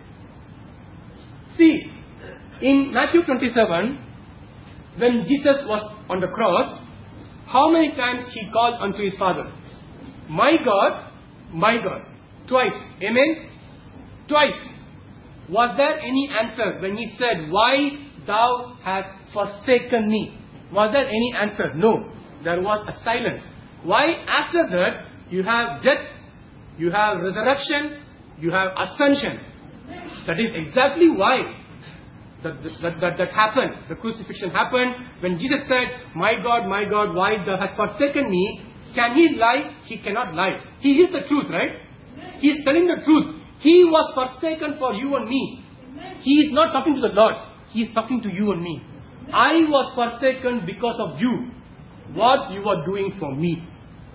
See, in Matthew twenty-seven, when Jesus was on the cross, how many times He called unto His Father? My God, my God. Twice. Amen? Twice. Was there any answer when He said, why thou hast forsaken me? Was there any answer? No. There was a silence. Why? After that, you have death, you have resurrection, you have ascension. That is exactly why that, that, that, that happened. The crucifixion happened. When Jesus said, my God, my God, why thou hast forsaken me? Can He lie? He cannot lie. He is the truth, right? He is telling the truth. He was forsaken for you and me. He is not talking to the Lord. He is talking to you and me. I was forsaken because of you. What you are doing for me.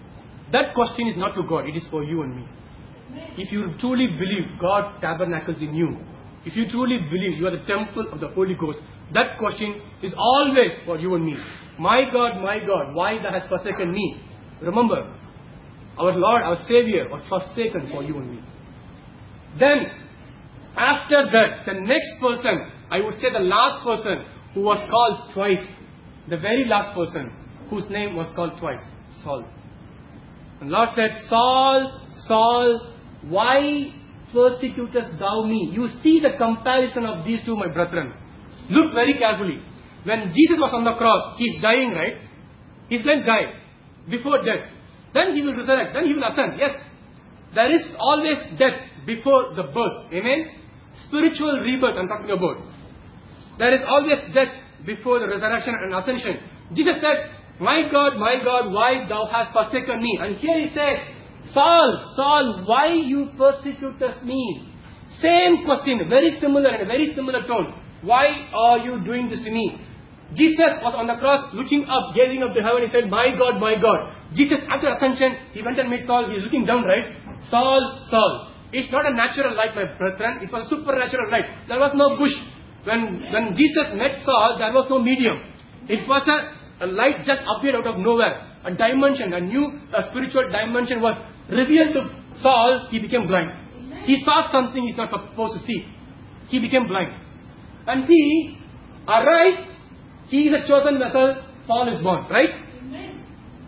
That question is not to God, it is for you and me. If you truly believe God tabernacles in you, if you truly believe you are the temple of the Holy Ghost, that question is always for you and me. My God, my God, why thou hast forsaken me? Remember, our Lord, our Savior was forsaken for you and me. Then, after that, the next person, I would say the last person who was called twice, the very last person whose name was called twice, Saul. And Lord said, Saul, Saul, why persecutest thou me? You see the comparison of these two, my brethren. Look very carefully. When Jesus was on the cross, he's dying, right? He's going to die before death. Then he will resurrect. Then he will ascend. Yes. There is always death before the birth. Amen? Spiritual rebirth I'm talking about. There is always death before the resurrection and ascension. Jesus said, my God, my God, why thou hast forsaken me? And here he said, Saul, Saul, why you persecutest me? Same question, very similar in a very similar tone. Why are you doing this to me? Jesus was on the cross looking up, gazing up to heaven. He said, my God, my God. Jesus, after ascension, he went and met Saul. He's looking down, right? Saul, Saul. It's not a natural light, my brethren. It was a supernatural light. There was no bush. When, when Jesus met Saul, there was no medium. It was a, a light just appeared out of nowhere. A dimension, a new a spiritual dimension was revealed to Saul. He became blind. He saw something he's not supposed to see. He became blind. And he, arise, he is a chosen vessel, Paul is born, right? Amen.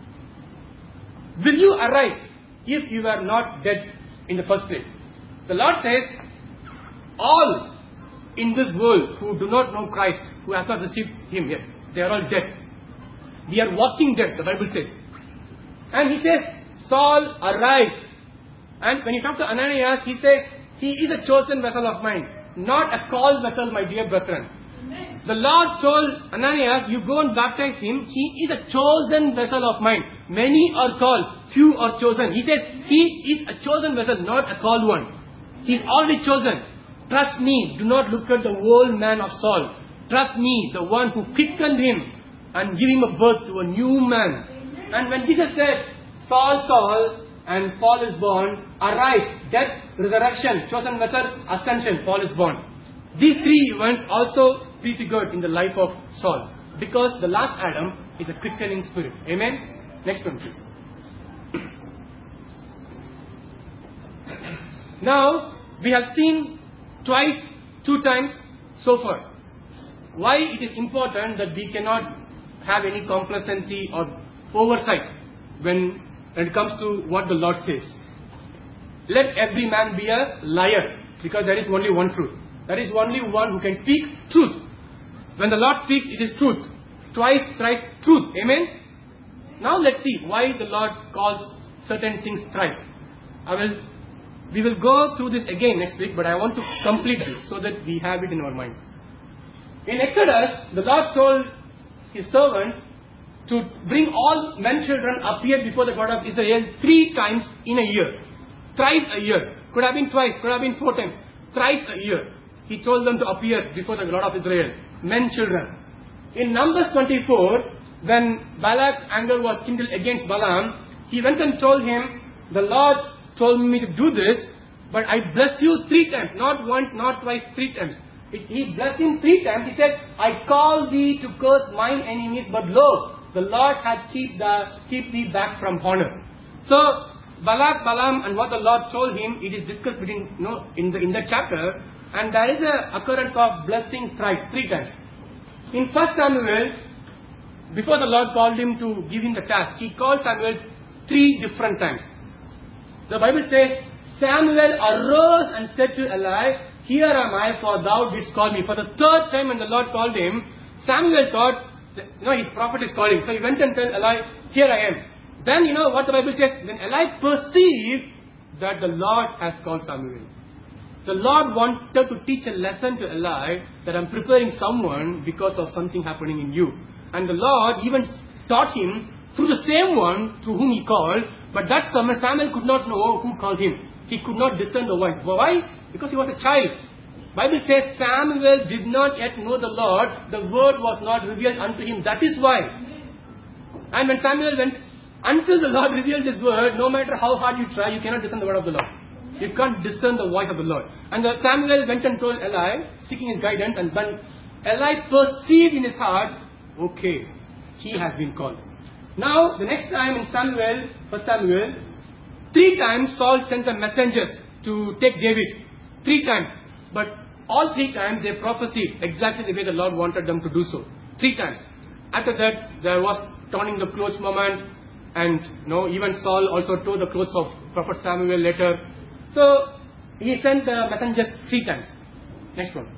Will you arise if you were not dead in the first place? The Lord says, all in this world who do not know Christ, who has not received Him yet, they are all dead. We are walking dead, the Bible says. And He says, Saul, arise. And when you talk to Ananias, he says, he is a chosen vessel of mine, not a called vessel, my dear brethren. Amen. The Lord told Ananias, you go and baptize him. He is a chosen vessel of mine. Many are called, few are chosen. He said, he is a chosen vessel, not a called one. He is already chosen. Trust me, do not look at the old man of Saul. Trust me, the one who quickened him and gave him a birth to a new man. Amen. And when Jesus said, Saul, Saul, and Paul is born, arise, death, resurrection, chosen vessel, ascension, Paul is born. These three events also prefigured in the life of Saul, because the last Adam is a quickening spirit. Amen? Next one, please. Now, we have seen twice, two times so far. Why it is important that we cannot have any complacency or oversight when When it comes to what the Lord says. Let every man be a liar, because there is only one truth. There is only one who can speak truth. When the Lord speaks, it is truth. Twice, thrice, truth. Amen? Now let's see why the Lord calls certain things thrice. I will, we will go through this again next week, but I want to complete this so that we have it in our mind. In Exodus, the Lord told His servant to bring all men children appear before the God of Israel three times in a year. Thrice a year. Could have been twice, could have been four times. Thrice a year. He told them to appear before the God of Israel. Men children. In Numbers twenty-four, when Balak's anger was kindled against Balaam, he went and told him, the Lord told me to do this, but I bless you three times. Not once, not twice, three times. He blessed him three times. He said, I call thee to curse mine enemies, but lo, the Lord hath keep, the, keep thee back from honor. So, Balak, Balaam, and what the Lord told him, it is discussed between, you know, in, the, in that chapter. And there is a occurrence of blessing thrice, three times. In First Samuel, before the Lord called him to give him the task, He called Samuel three different times. The Bible says, Samuel arose and said to Eli, here am I, for thou didst call me. For the third time when the Lord called him, Samuel thought, you know, his prophet is calling. So he went and told Eli, here I am. Then, you know what the Bible says? Then Eli perceived that the Lord has called Samuel. The Lord wanted to teach a lesson to Eli that I'm preparing someone because of something happening in you. And the Lord even taught him through the same one through whom he called. But that Samuel, Samuel could not know who called him. He could not discern the voice. Why? Because he was a child. Bible says Samuel did not yet know the Lord. The word was not revealed unto him. That is why. And when Samuel went Until the Lord revealed His word, no matter how hard you try, you cannot discern the word of the Lord. You can't discern the voice of the Lord. And the Samuel went and told Eli, seeking his guidance, and when Eli perceived in his heart, okay, he has been called. Now, the next time in Samuel, First Samuel, three times Saul sent the messengers to take David. Three times. But all three times they prophesied exactly the way the Lord wanted them to do so. Three times. After that, there was turning the clothes moment, and you know, even Saul also tore the clothes of Prophet Samuel later. So, he sent the messengers three times. Next one.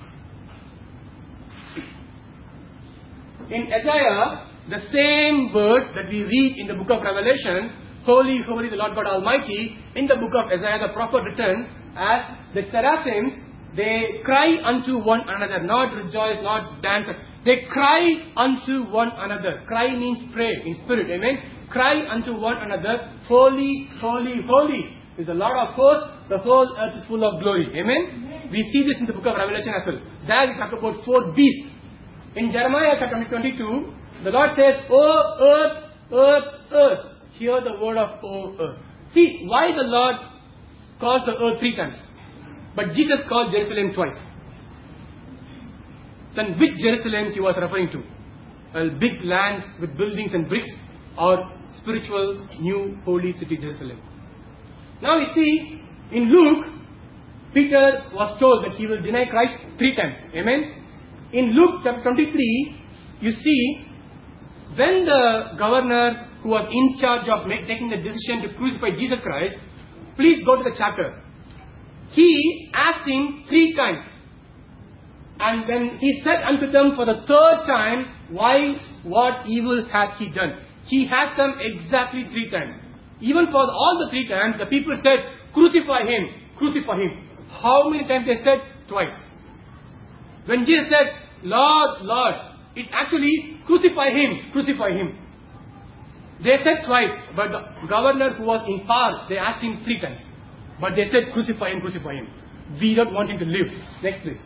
In Isaiah, the same word that we read in the book of Revelation, Holy, Holy, the Lord God Almighty, in the book of Isaiah, the prophet written as the seraphims, they cry unto one another, not rejoice, not dance. They cry unto one another. Cry means pray in spirit, amen. Cry unto one another, Holy, Holy, Holy is the Lord of hosts, the whole earth is full of glory, amen. Amen. We see this in the book of Revelation as well. There we talk about four beasts. In Jeremiah chapter twenty-two, the Lord says, O earth, earth, earth, hear the word of O earth. See, why the Lord calls the earth three times, but Jesus called Jerusalem twice. Then which Jerusalem he was referring to? A big land with buildings and bricks, or spiritual, new, holy city Jerusalem? Now you see, in Luke, Peter was told that he will deny Christ three times. Amen? In Luke chapter twenty-three, you see, when the governor who was in charge of make, taking the decision to crucify Jesus Christ, please go to the chapter. He asked him three times. And then he said unto them for the third time, why, what evil hath he done? He had them exactly three times. Even for all the three times, the people said, crucify him, crucify him. How many times they said? Twice. When Jesus said, Lord, Lord, it's actually crucify him, crucify him. They said twice, but the governor who was in power, they asked him three times. But they said, crucify him, crucify him. We don't want him to live. Next please.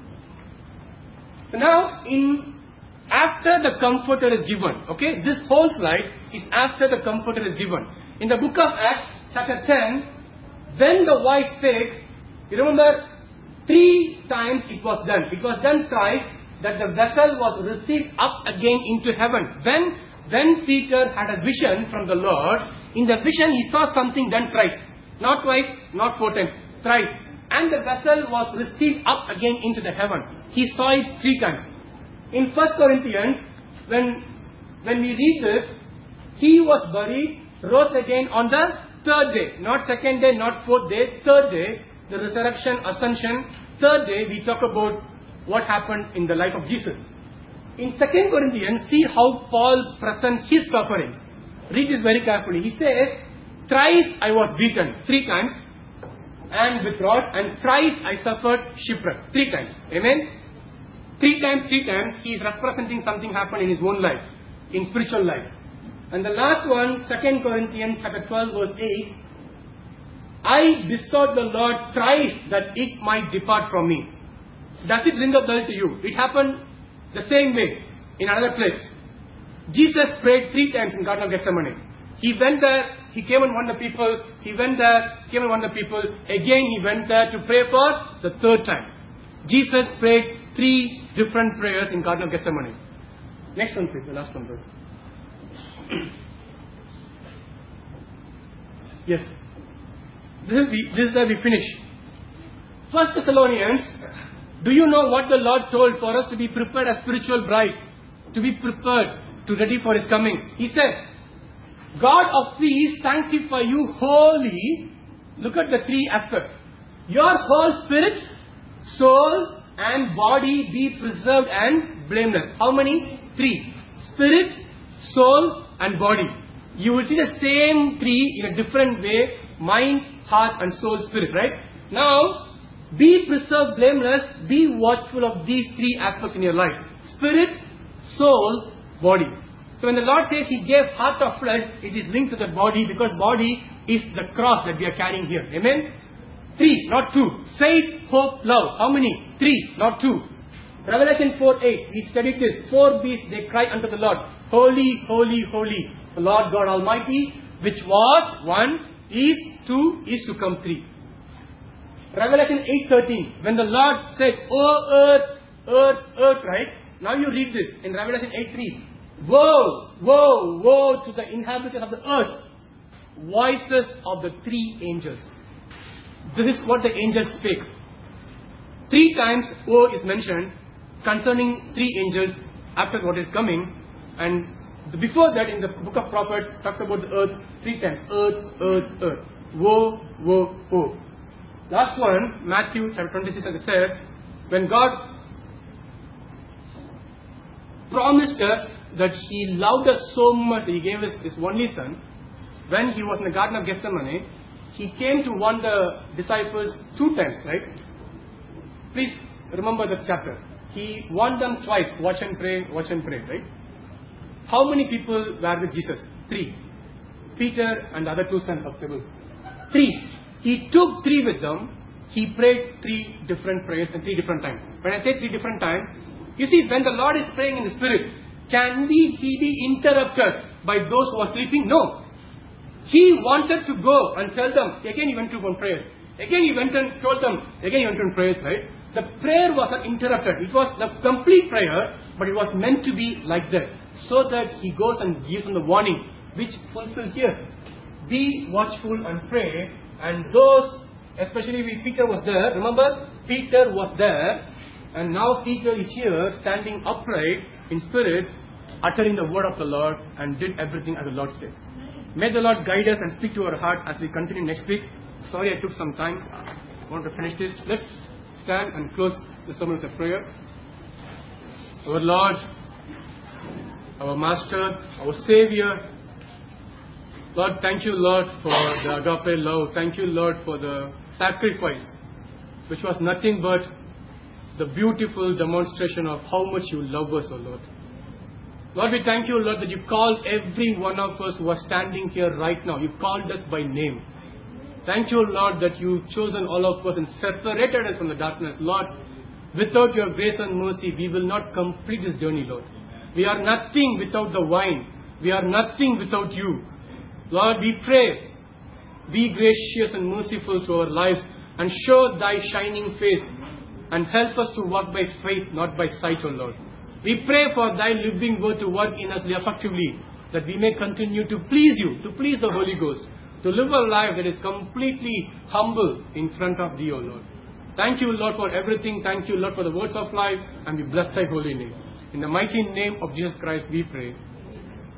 So now, in after the Comforter is given, okay, this whole slide is after the Comforter is given. In the book of Acts, chapter ten, when the voice spake, you remember, three times it was done. It was done thrice, that the vessel was received up again into heaven. When, when Peter had a vision from the Lord, in the vision he saw something done thrice. Not twice, not four times, thrice. And the vessel was received up again into the heaven. He saw it three times. In First Corinthians, when, when we read this, he was buried, rose again on the third day. Not second day, not fourth day, third day. The resurrection, ascension. Third day, we talk about what happened in the life of Jesus. In Second Corinthians, see how Paul presents his sufferings. Read this very carefully. He says, thrice I was beaten, three times, and with rod, and thrice I suffered shipwreck, three times. Amen? Three times, three times, he is representing something happened in his own life, in spiritual life. And the last one, Second Corinthians chapter twelve, verse eight, I besought the Lord thrice that it might depart from me. Does it ring a bell to you? It happened the same way in another place. Jesus prayed three times in Garden of Gethsemane. He went there, he came and won the people, he went there, came and won the people, again he went there to pray for the third time. Jesus prayed three different prayers in Garden of Gethsemane. Next one please, the last one please. Yes. This is, we, this is where we finish. First Thessalonians, do you know what the Lord told for us to be prepared as spiritual bride? To be prepared, to ready for His coming. He said, God of peace sanctify you wholly. Look at the three aspects. Your whole spirit, soul and body be preserved and blameless. How many? Three. Spirit, soul and body. You will see the same three in a different way. Mind, heart and soul, spirit, right? Now, be preserved blameless. Be watchful of these three aspects in your life. Spirit, soul, body. So when the Lord says He gave heart of flesh, it is linked to the body because body is the cross that we are carrying here. Amen? Three, not two. Faith, hope, love. How many? Three, not two. Revelation four eight, we studied this. Four beasts, they cry unto the Lord, Holy, holy, holy. the Lord God Almighty, which was one, is two, is to come three. Revelation eight thirteen, when the Lord said, "Oh earth, earth, earth," right? Now you read this in Revelation eight three. Woe, woe, woe to the inhabitants of the earth. Voices of the three angels. This is what the angels spake. Three times woe is mentioned concerning three angels after what is coming. And before that, in the book of prophets, talks about the earth three times. Earth, earth, earth. Woe, woe, woe. Last one, Matthew chapter twenty-six, as I said, when God promised us that He loved us so much that He gave us His only Son. When He was in the Garden of Gethsemane, He came to warn the disciples two times, right? Please remember the chapter. He warned them twice, watch and pray, watch and pray, right? How many people were with Jesus? Three. Peter and the other two sons of Zebedee. Three. He took three with them. He prayed three different prayers and three different times. When I say three different times, you see, when the Lord is praying in the Spirit, can we, He be interrupted by those who are sleeping? No. He wanted to go and tell them. Again He went to one prayer. Again He went and told them. Again He went on prayers, right? The prayer was not interrupted. It was the complete prayer, but it was meant to be like that. So that He goes and gives them the warning, which fulfilled here. Be watchful and pray. And those, especially when Peter was there, remember, Peter was there. And now Peter is here, standing upright in spirit, uttering the word of the Lord, and did everything as the Lord said. May the Lord guide us and speak to our heart as we continue next week. Sorry I took some time. I want to finish this. Let's stand and close the sermon with a prayer. Our Lord, our Master, our Savior, Lord, thank you, Lord, for the agape love. Thank you, Lord, for the sacrifice, which was nothing but the beautiful demonstration of how much you love us, O Lord. Lord, we thank you, Lord, that you called every one of us who are standing here right now. You called us by name. Thank you, Lord, that you've chosen all of us and separated us from the darkness. Lord, without your grace and mercy, we will not complete this journey, Lord. We are nothing without the vine. We are nothing without you. Lord, we pray, be gracious and merciful to our lives and show thy shining face and help us to walk by faith, not by sight, O Lord. We pray for thy living word to work in us effectively, that we may continue to please you, to please the Holy Ghost, to live a life that is completely humble in front of thee, O Lord. Thank you, Lord, for everything. Thank you, Lord, for the words of life, and we bless thy holy name. In the mighty name of Jesus Christ we pray.